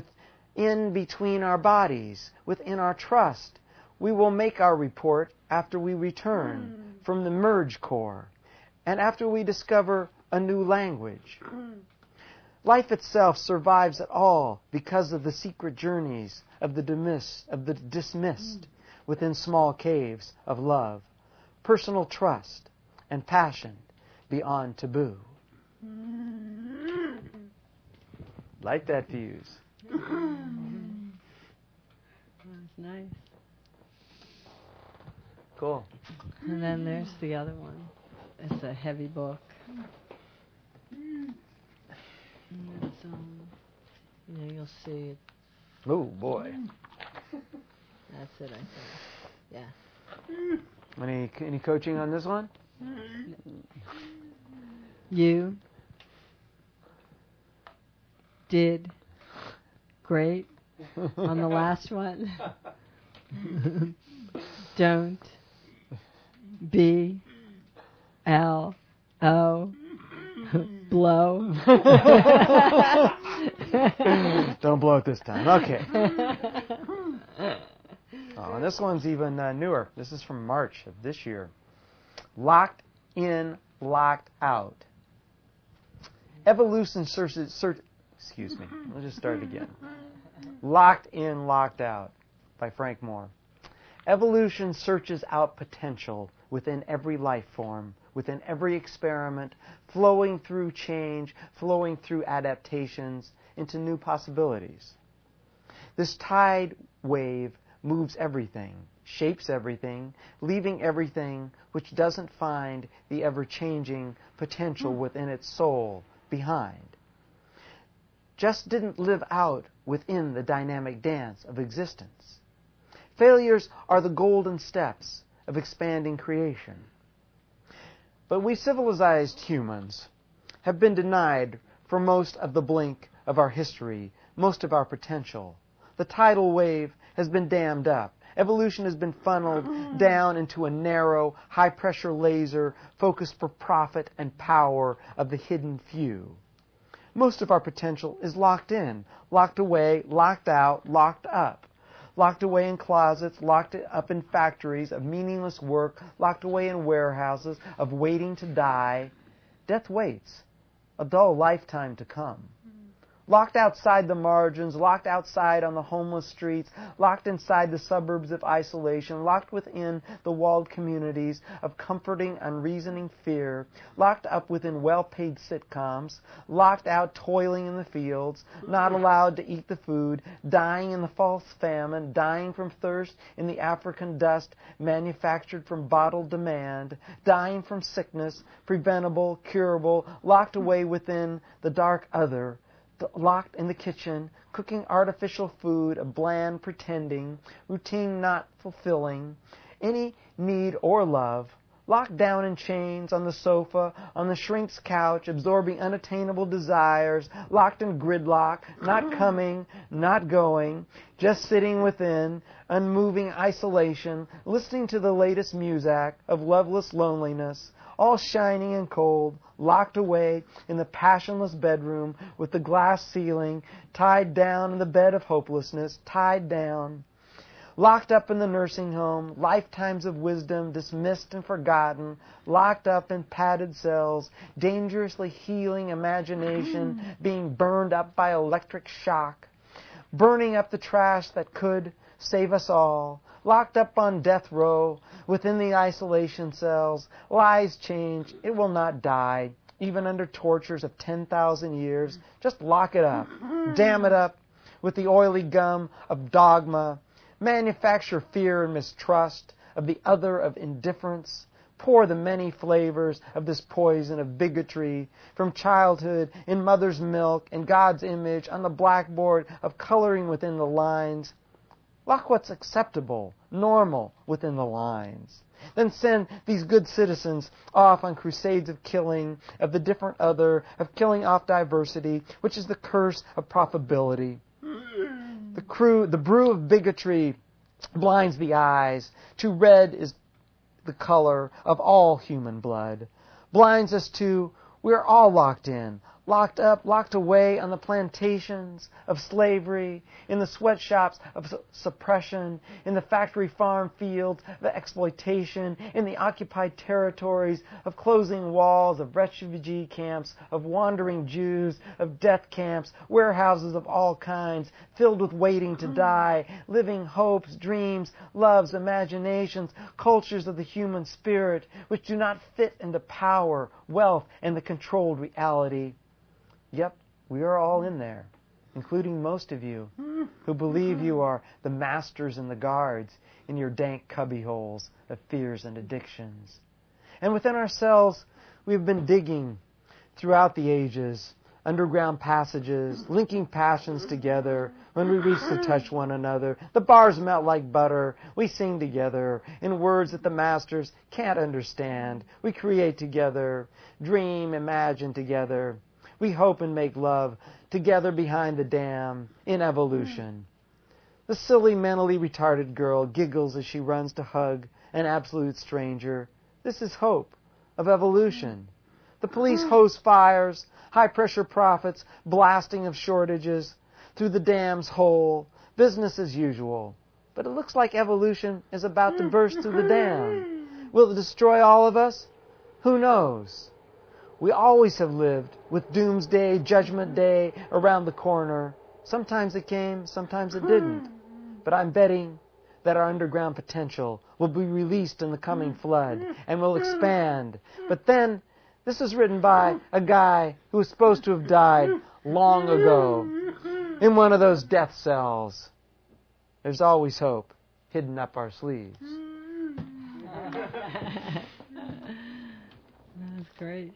within between our bodies, within our trust. We will make our report after we return from the merge core and after we discover a new language. Life itself survives at all because of the secret journeys of the dismissed within small caves of love, personal trust, and passion beyond taboo. Light that fuse. That's nice. Cool. And then there's the other one. It's a heavy book. And it's, you'll see it. Oh, boy. That's it, I think. Yeah. Any coaching on this one? You did great on the last one. Don't B-L-O blow. Don't blow it this time. Okay. And this one's even newer. This is from March of this year. Locked in, locked out. Evolution excuse me. Let's just start again. Locked in, locked out by Frank Moore. Evolution searches out potential within every life form, within every experiment, flowing through change, flowing through adaptations into new possibilities. This tide wave moves everything, shapes everything, leaving everything which doesn't find the ever-changing potential within its soul behind. Just didn't live out within the dynamic dance of existence. Failures are the golden steps of expanding creation. But we civilized humans have been denied for most of the blink of our history, most of our potential. The tidal wave has been dammed up. Evolution has been funneled down into a narrow, high-pressure laser focused for profit and power of the hidden few. Most of our potential is locked in, locked away, locked out, locked up. Locked away in closets, locked up in factories of meaningless work, locked away in warehouses of waiting to die. Death waits, a dull lifetime to come. Locked outside the margins, locked outside on the homeless streets, locked inside the suburbs of isolation, locked within the walled communities of comforting, unreasoning fear, locked up within well-paid sitcoms, locked out toiling in the fields, not allowed to eat the food, dying in the false famine, dying from thirst in the African dust manufactured from bottled demand, dying from sickness, preventable, curable, locked away within the dark other, locked in the kitchen, cooking artificial food of bland pretending, routine not fulfilling any need or love, locked down in chains on the sofa, on the shrink's couch, absorbing unattainable desires, locked in gridlock, not coming, not going, just sitting within, unmoving isolation, listening to the latest muzak of loveless loneliness, all shining and cold, locked away in the passionless bedroom with the glass ceiling, tied down in the bed of hopelessness, tied down, locked up in the nursing home, lifetimes of wisdom dismissed and forgotten, locked up in padded cells, dangerously healing imagination being burned up by electric shock, burning up the trash that could save us all, locked up on death row within the isolation cells. Lies change. It will not die, even under tortures of 10,000 years. Just lock it up. Dam it up with the oily gum of dogma. Manufacture fear and mistrust of the other, of indifference. Pour the many flavors of this poison of bigotry from childhood in mother's milk in God's image on the blackboard of coloring within the lines. Lock what's acceptable, normal within the lines. Then send these good citizens off on crusades of killing, of the different other, of killing off diversity, which is the curse of profitability. The brew of bigotry blinds the eyes. Too red is the color of all human blood. Blinds us to, we're all locked in, locked up, locked away on the plantations of slavery, in the sweatshops of suppression, in the factory farm fields of exploitation, in the occupied territories of closing walls, of refugee camps, of wandering Jews, of death camps, warehouses of all kinds, filled with waiting to die, living hopes, dreams, loves, imaginations, cultures of the human spirit, which do not fit into power, wealth, and the controlled reality. Yep, we are all in there, including most of you who believe you are the masters and the guards in your dank cubbyholes of fears and addictions. And within ourselves, we've been digging throughout the ages, underground passages, linking passions together. When we reach to touch one another, the bars melt like butter. We sing together in words that the masters can't understand. We create together, dream, imagine together. We hope and make love together behind the dam in evolution. The silly, mentally retarded girl giggles as she runs to hug an absolute stranger. This is hope of evolution. The police hose fires, high-pressure profits, blasting of shortages through the dam's hole, business as usual. But it looks like evolution is about to burst through the dam. Will it destroy all of us? Who knows? We always have lived with doomsday, judgment day around the corner. Sometimes it came, sometimes it didn't. But I'm betting that our underground potential will be released in the coming flood and will expand. But then, this is written by a guy who was supposed to have died long ago in one of those death cells. There's always hope hidden up our sleeves. That's great.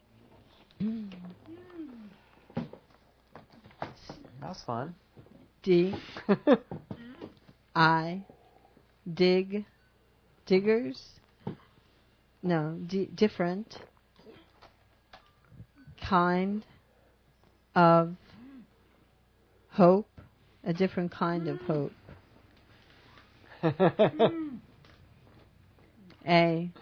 That's fun. D. I. Dig. Diggers. No, different. Kind of hope. A different kind of hope. A.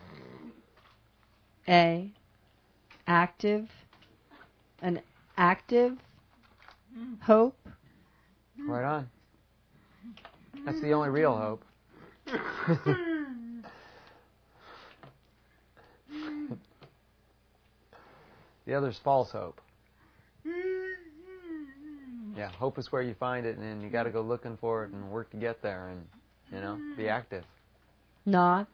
Active. An active hope. Right on. That's the only real hope. The other's false hope. Yeah, hope is where you find it, and you got to go looking for it and work to get there, and be active. Not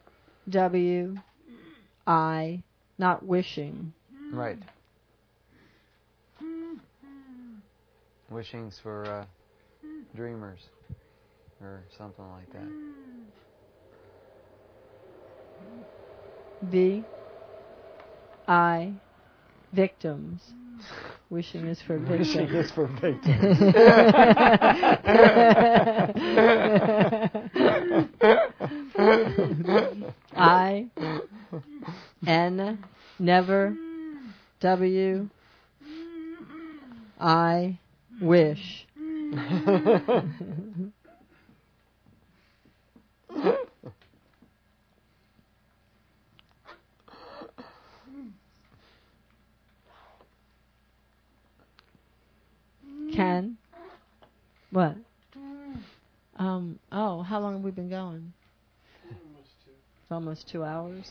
W-I, not wishing. Right. Wishing's for dreamers, or something like that. V-I, victims. Wishing is for victims. Wishing is for victims. I, N, never, W, I, wish. Ken? What? How long have we been going? It's almost 2 hours.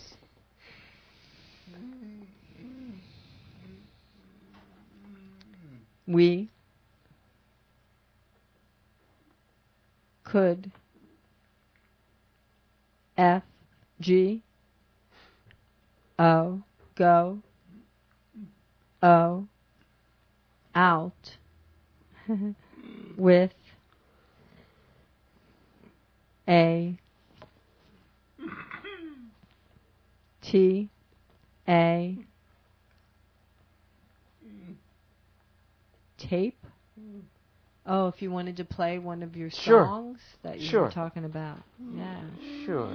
We could F G O go O out with a T A tape. Oh, if you wanted to play one of your songs that you were talking about. Yeah. Sure.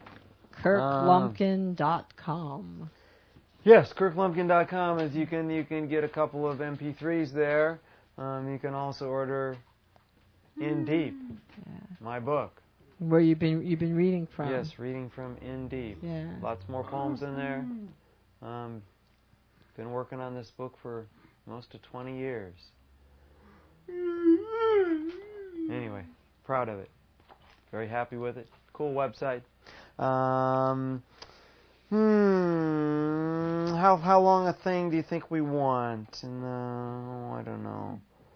KirkLumpkin.com. Yes, KirkLumpkin.com is you can get a couple of MP3s there. You can also order In Deep, my book. Where you've been reading from. Yes, reading from In Deep. Yeah. Lots more poems in there. Been working on this book for most of 20 years. Anyway, proud of it. Very happy with it. Cool website. How long a thing do you think we want? No, I don't know.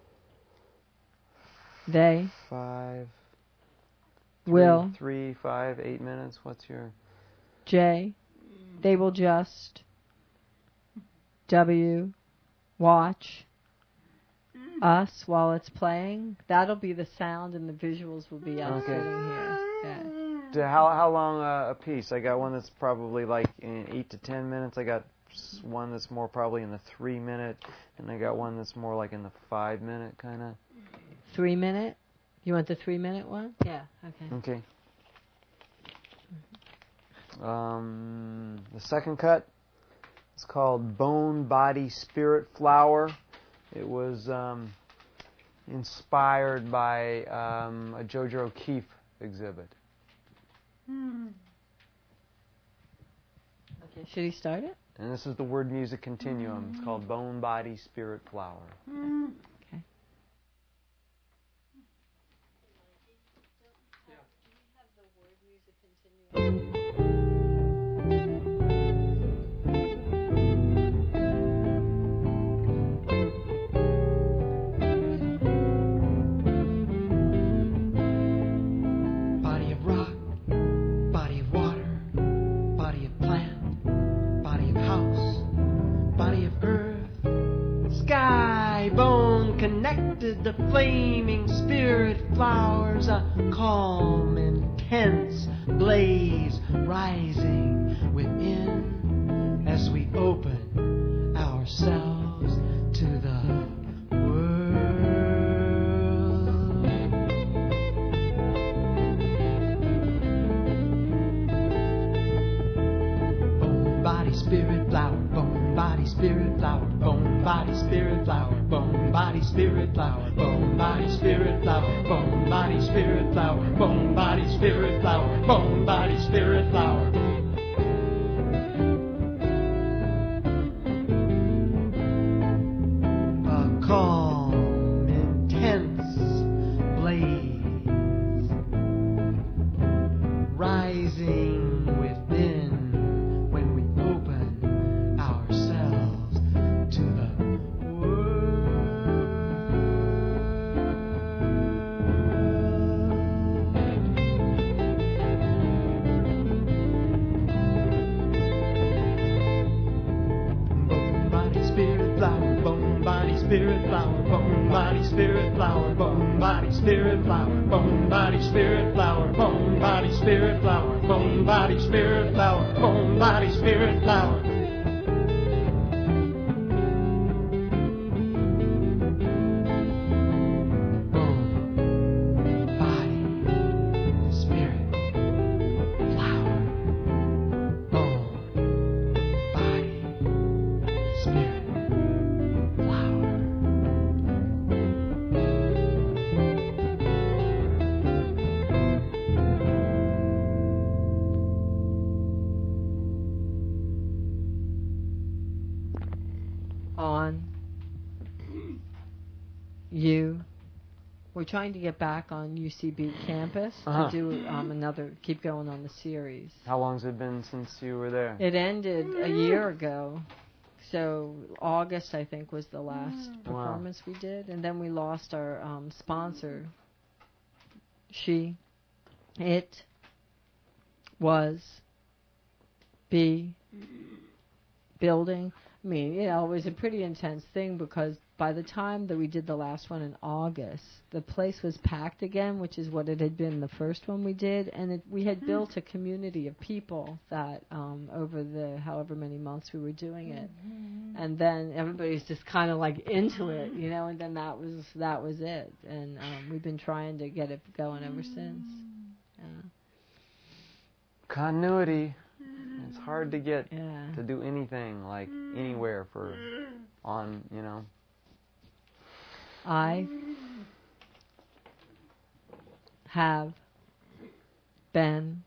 They 5. will 3, 5, 8 minutes. What's your J? They will just W watch us while it's playing. That'll be the sound, and the visuals will be us sitting here. Yeah. How long a piece? I got one that's probably like in 8 to 10 minutes. I got one that's more probably in the 3 minute, and I got one that's more like in the 5 minute kind of. 3 minute? You want the 3 minute one? Yeah. Okay. Okay. The second cut is called Bone, Body, Spirit, Flower. It was inspired by a Jojo O'Keefe exhibit. Okay, should he start it? And this is the word music continuum. It's called Bone, Body, Spirit, Flower. Okay. Body planted the flaming spirit flowers, a calm, intense blaze rising within as we open ourselves to the spirit flower, bone body spirit flower, bone body spirit flower, bone body spirit flower, bone body spirit flower, bone body spirit flower, bone body spirit flower, bone body spirit flower. A calm, intense blaze rising within. Spirit flower, bone body spirit flower, bone body spirit flower, bone body spirit flower, bone body spirit flower, bone body spirit flower, bone body spirit flower. We're trying to get back on UCB campus to do keep going on the series. How long's it been since you were there? It ended a year ago. So August, I think, was the last performance we did. And then we lost our sponsor. It was building. I mean, it was a pretty intense thing because by the time that we did the last one in August, the place was packed again, which is what it had been the first one we did. And we had built a community of people that over the however many months we were doing it. And then everybody's just kind of like into it, and then that was it. And we've been trying to get it going ever since. Yeah. Continuity. It's hard to get to do anything like anywhere I have been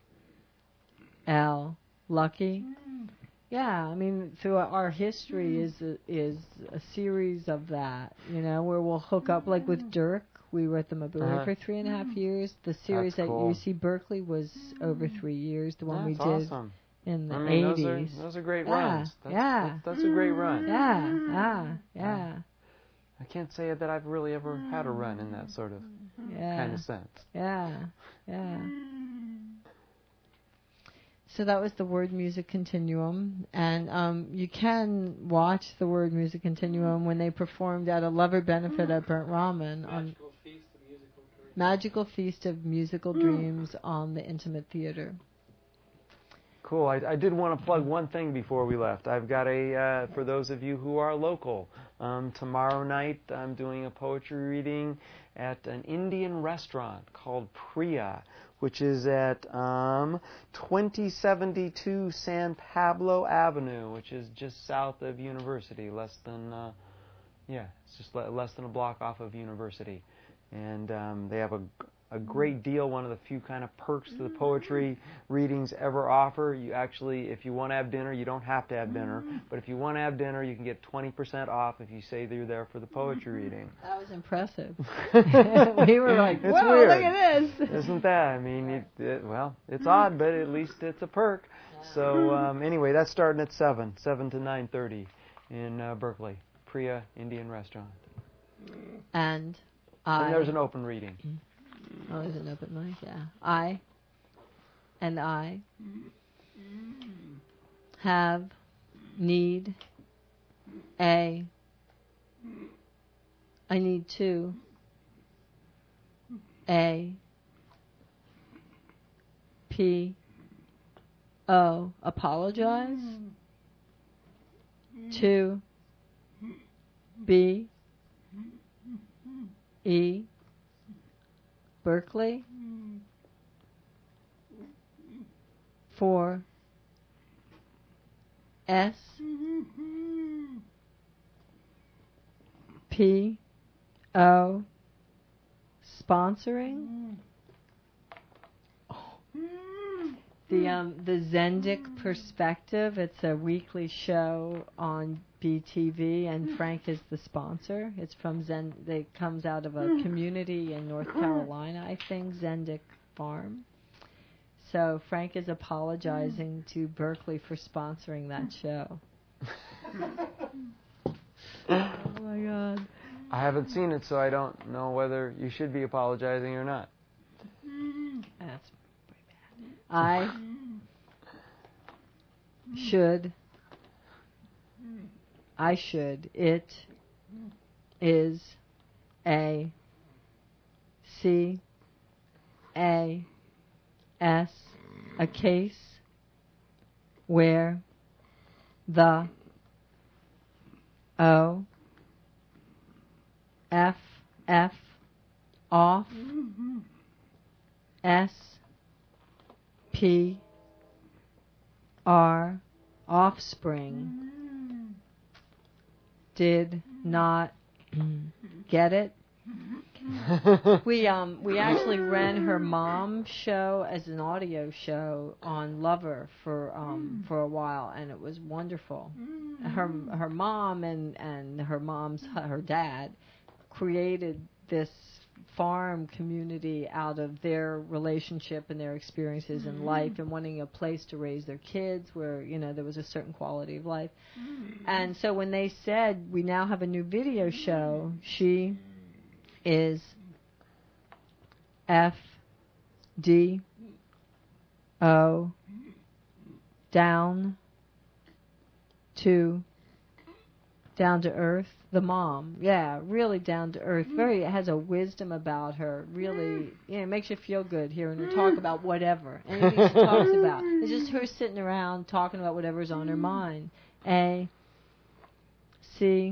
lucky. Yeah, I mean, through our history is a series of that, where we'll hook up, like with Dirk. We were at the Mabuhay for 3.5 years. The series at UC Berkeley was over 3 years. The one we did awesome. In the 80s. Those are great runs. That's a great run. Yeah. I can't say that I've really ever had a run in that sort of kind of sense. Yeah. So that was the Word Music Continuum, and you can watch the Word Music Continuum when they performed at a Lover Benefit at Burnt Ramen on Magical Feast of Musical Dreams on the Intimate Theater. Cool. I did want to plug one thing before we left. I've got for those of you who are local, tomorrow night I'm doing a poetry reading at an Indian restaurant called Priya, which is at 2072 San Pablo Avenue, which is just south of University, it's just less than a block off of University. And they have a great deal, one of the few kind of perks that the poetry readings ever offer. You actually, if you want to have dinner, you don't have to have dinner, but if you want to have dinner, you can get 20% off if you say that you're there for the poetry reading. That was impressive. We were like, whoa, weird. Look at this. Isn't that? I mean, it's odd, but at least it's a perk. So anyway, that's starting at 7 to 9:30 in Berkeley, Priya Indian Restaurant. And there's an open reading. Oh, is it an open mic? Yeah. I have I need to A P O, apologize. 2 B E, Berkeley. 4 S P O, sponsoring. The Zendik Perspective, it's a weekly show on BTV, and Frank is the sponsor. It's from Zen. It comes out of a community in North Carolina, I think, Zendik Farm. So Frank is apologizing to Berkeley for sponsoring that show. Oh my God. I haven't seen it, so I don't know whether you should be apologizing or not. That's pretty bad. I should. It is a case where the off offspring did not get it. We actually ran her mom's show as an audio show on Lover for a while, and it was wonderful. Her mom and her dad created this farm community out of their relationship and their experiences in life, and wanting a place to raise their kids where there was a certain quality of life. And so when they said we now have a new video show, she is FDO, down to earth, the mom. Yeah, really down to earth. Very, it has a wisdom about her. Really, it makes you feel good hearing her talk about whatever. Anything she talks about. It's just her sitting around talking about whatever's on her mind. A C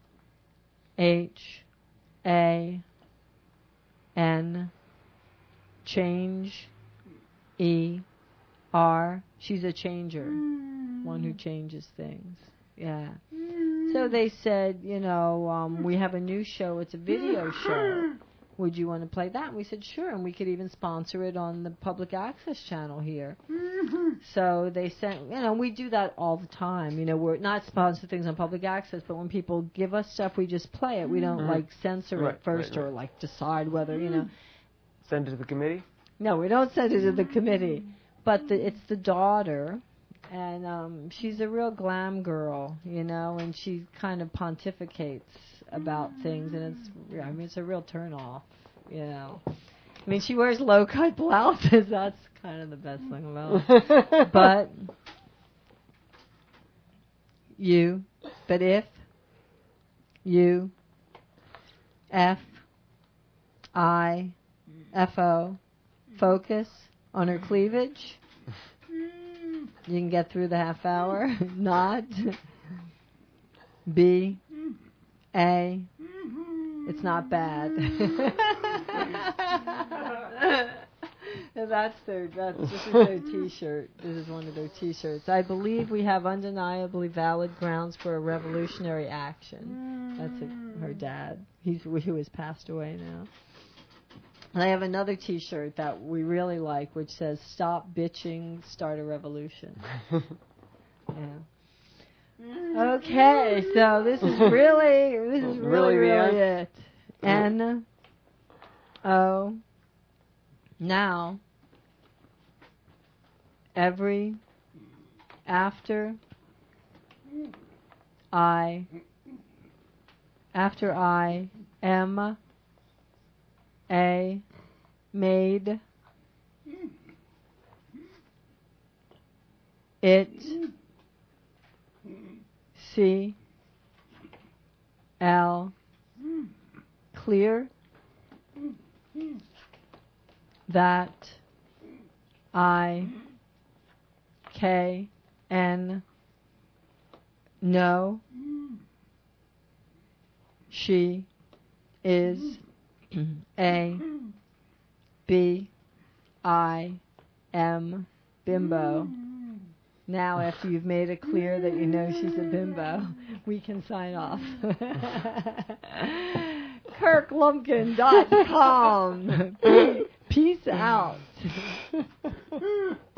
H A N, change. E R, she's a changer, one who changes things. Yeah. So they said, we have a new show. It's a video show. Would you want to play that? And we said, sure. And we could even sponsor it on the public access channel here. So they sent, we do that all the time. We're not sponsor things on public access, but when people give us stuff, we just play it. We don't censor it first or decide whether, Send it to the committee? No, we don't send it to the committee. But it's the daughter. And she's a real glam girl, and she kind of pontificates about things, and it's a real turn-off, she wears low-cut blouses. That's kind of the best thing about it. But if you, focus on her cleavage, you can get through the half hour. Not. B. A. It's not bad. This is their T-shirt. This is one of their T-shirts. I believe we have undeniably valid grounds for a revolutionary action. That's her dad. Who has passed away now. And I have another T-shirt that we really like, which says "Stop bitching, start a revolution." Yeah. Okay, so this is really it. N O. Now, after I am made it clear that I K-N know she is a B-I-M bimbo. Now, after you've made it clear that you know she's a bimbo, we can sign off. KirkLumpkin.com. Peace out.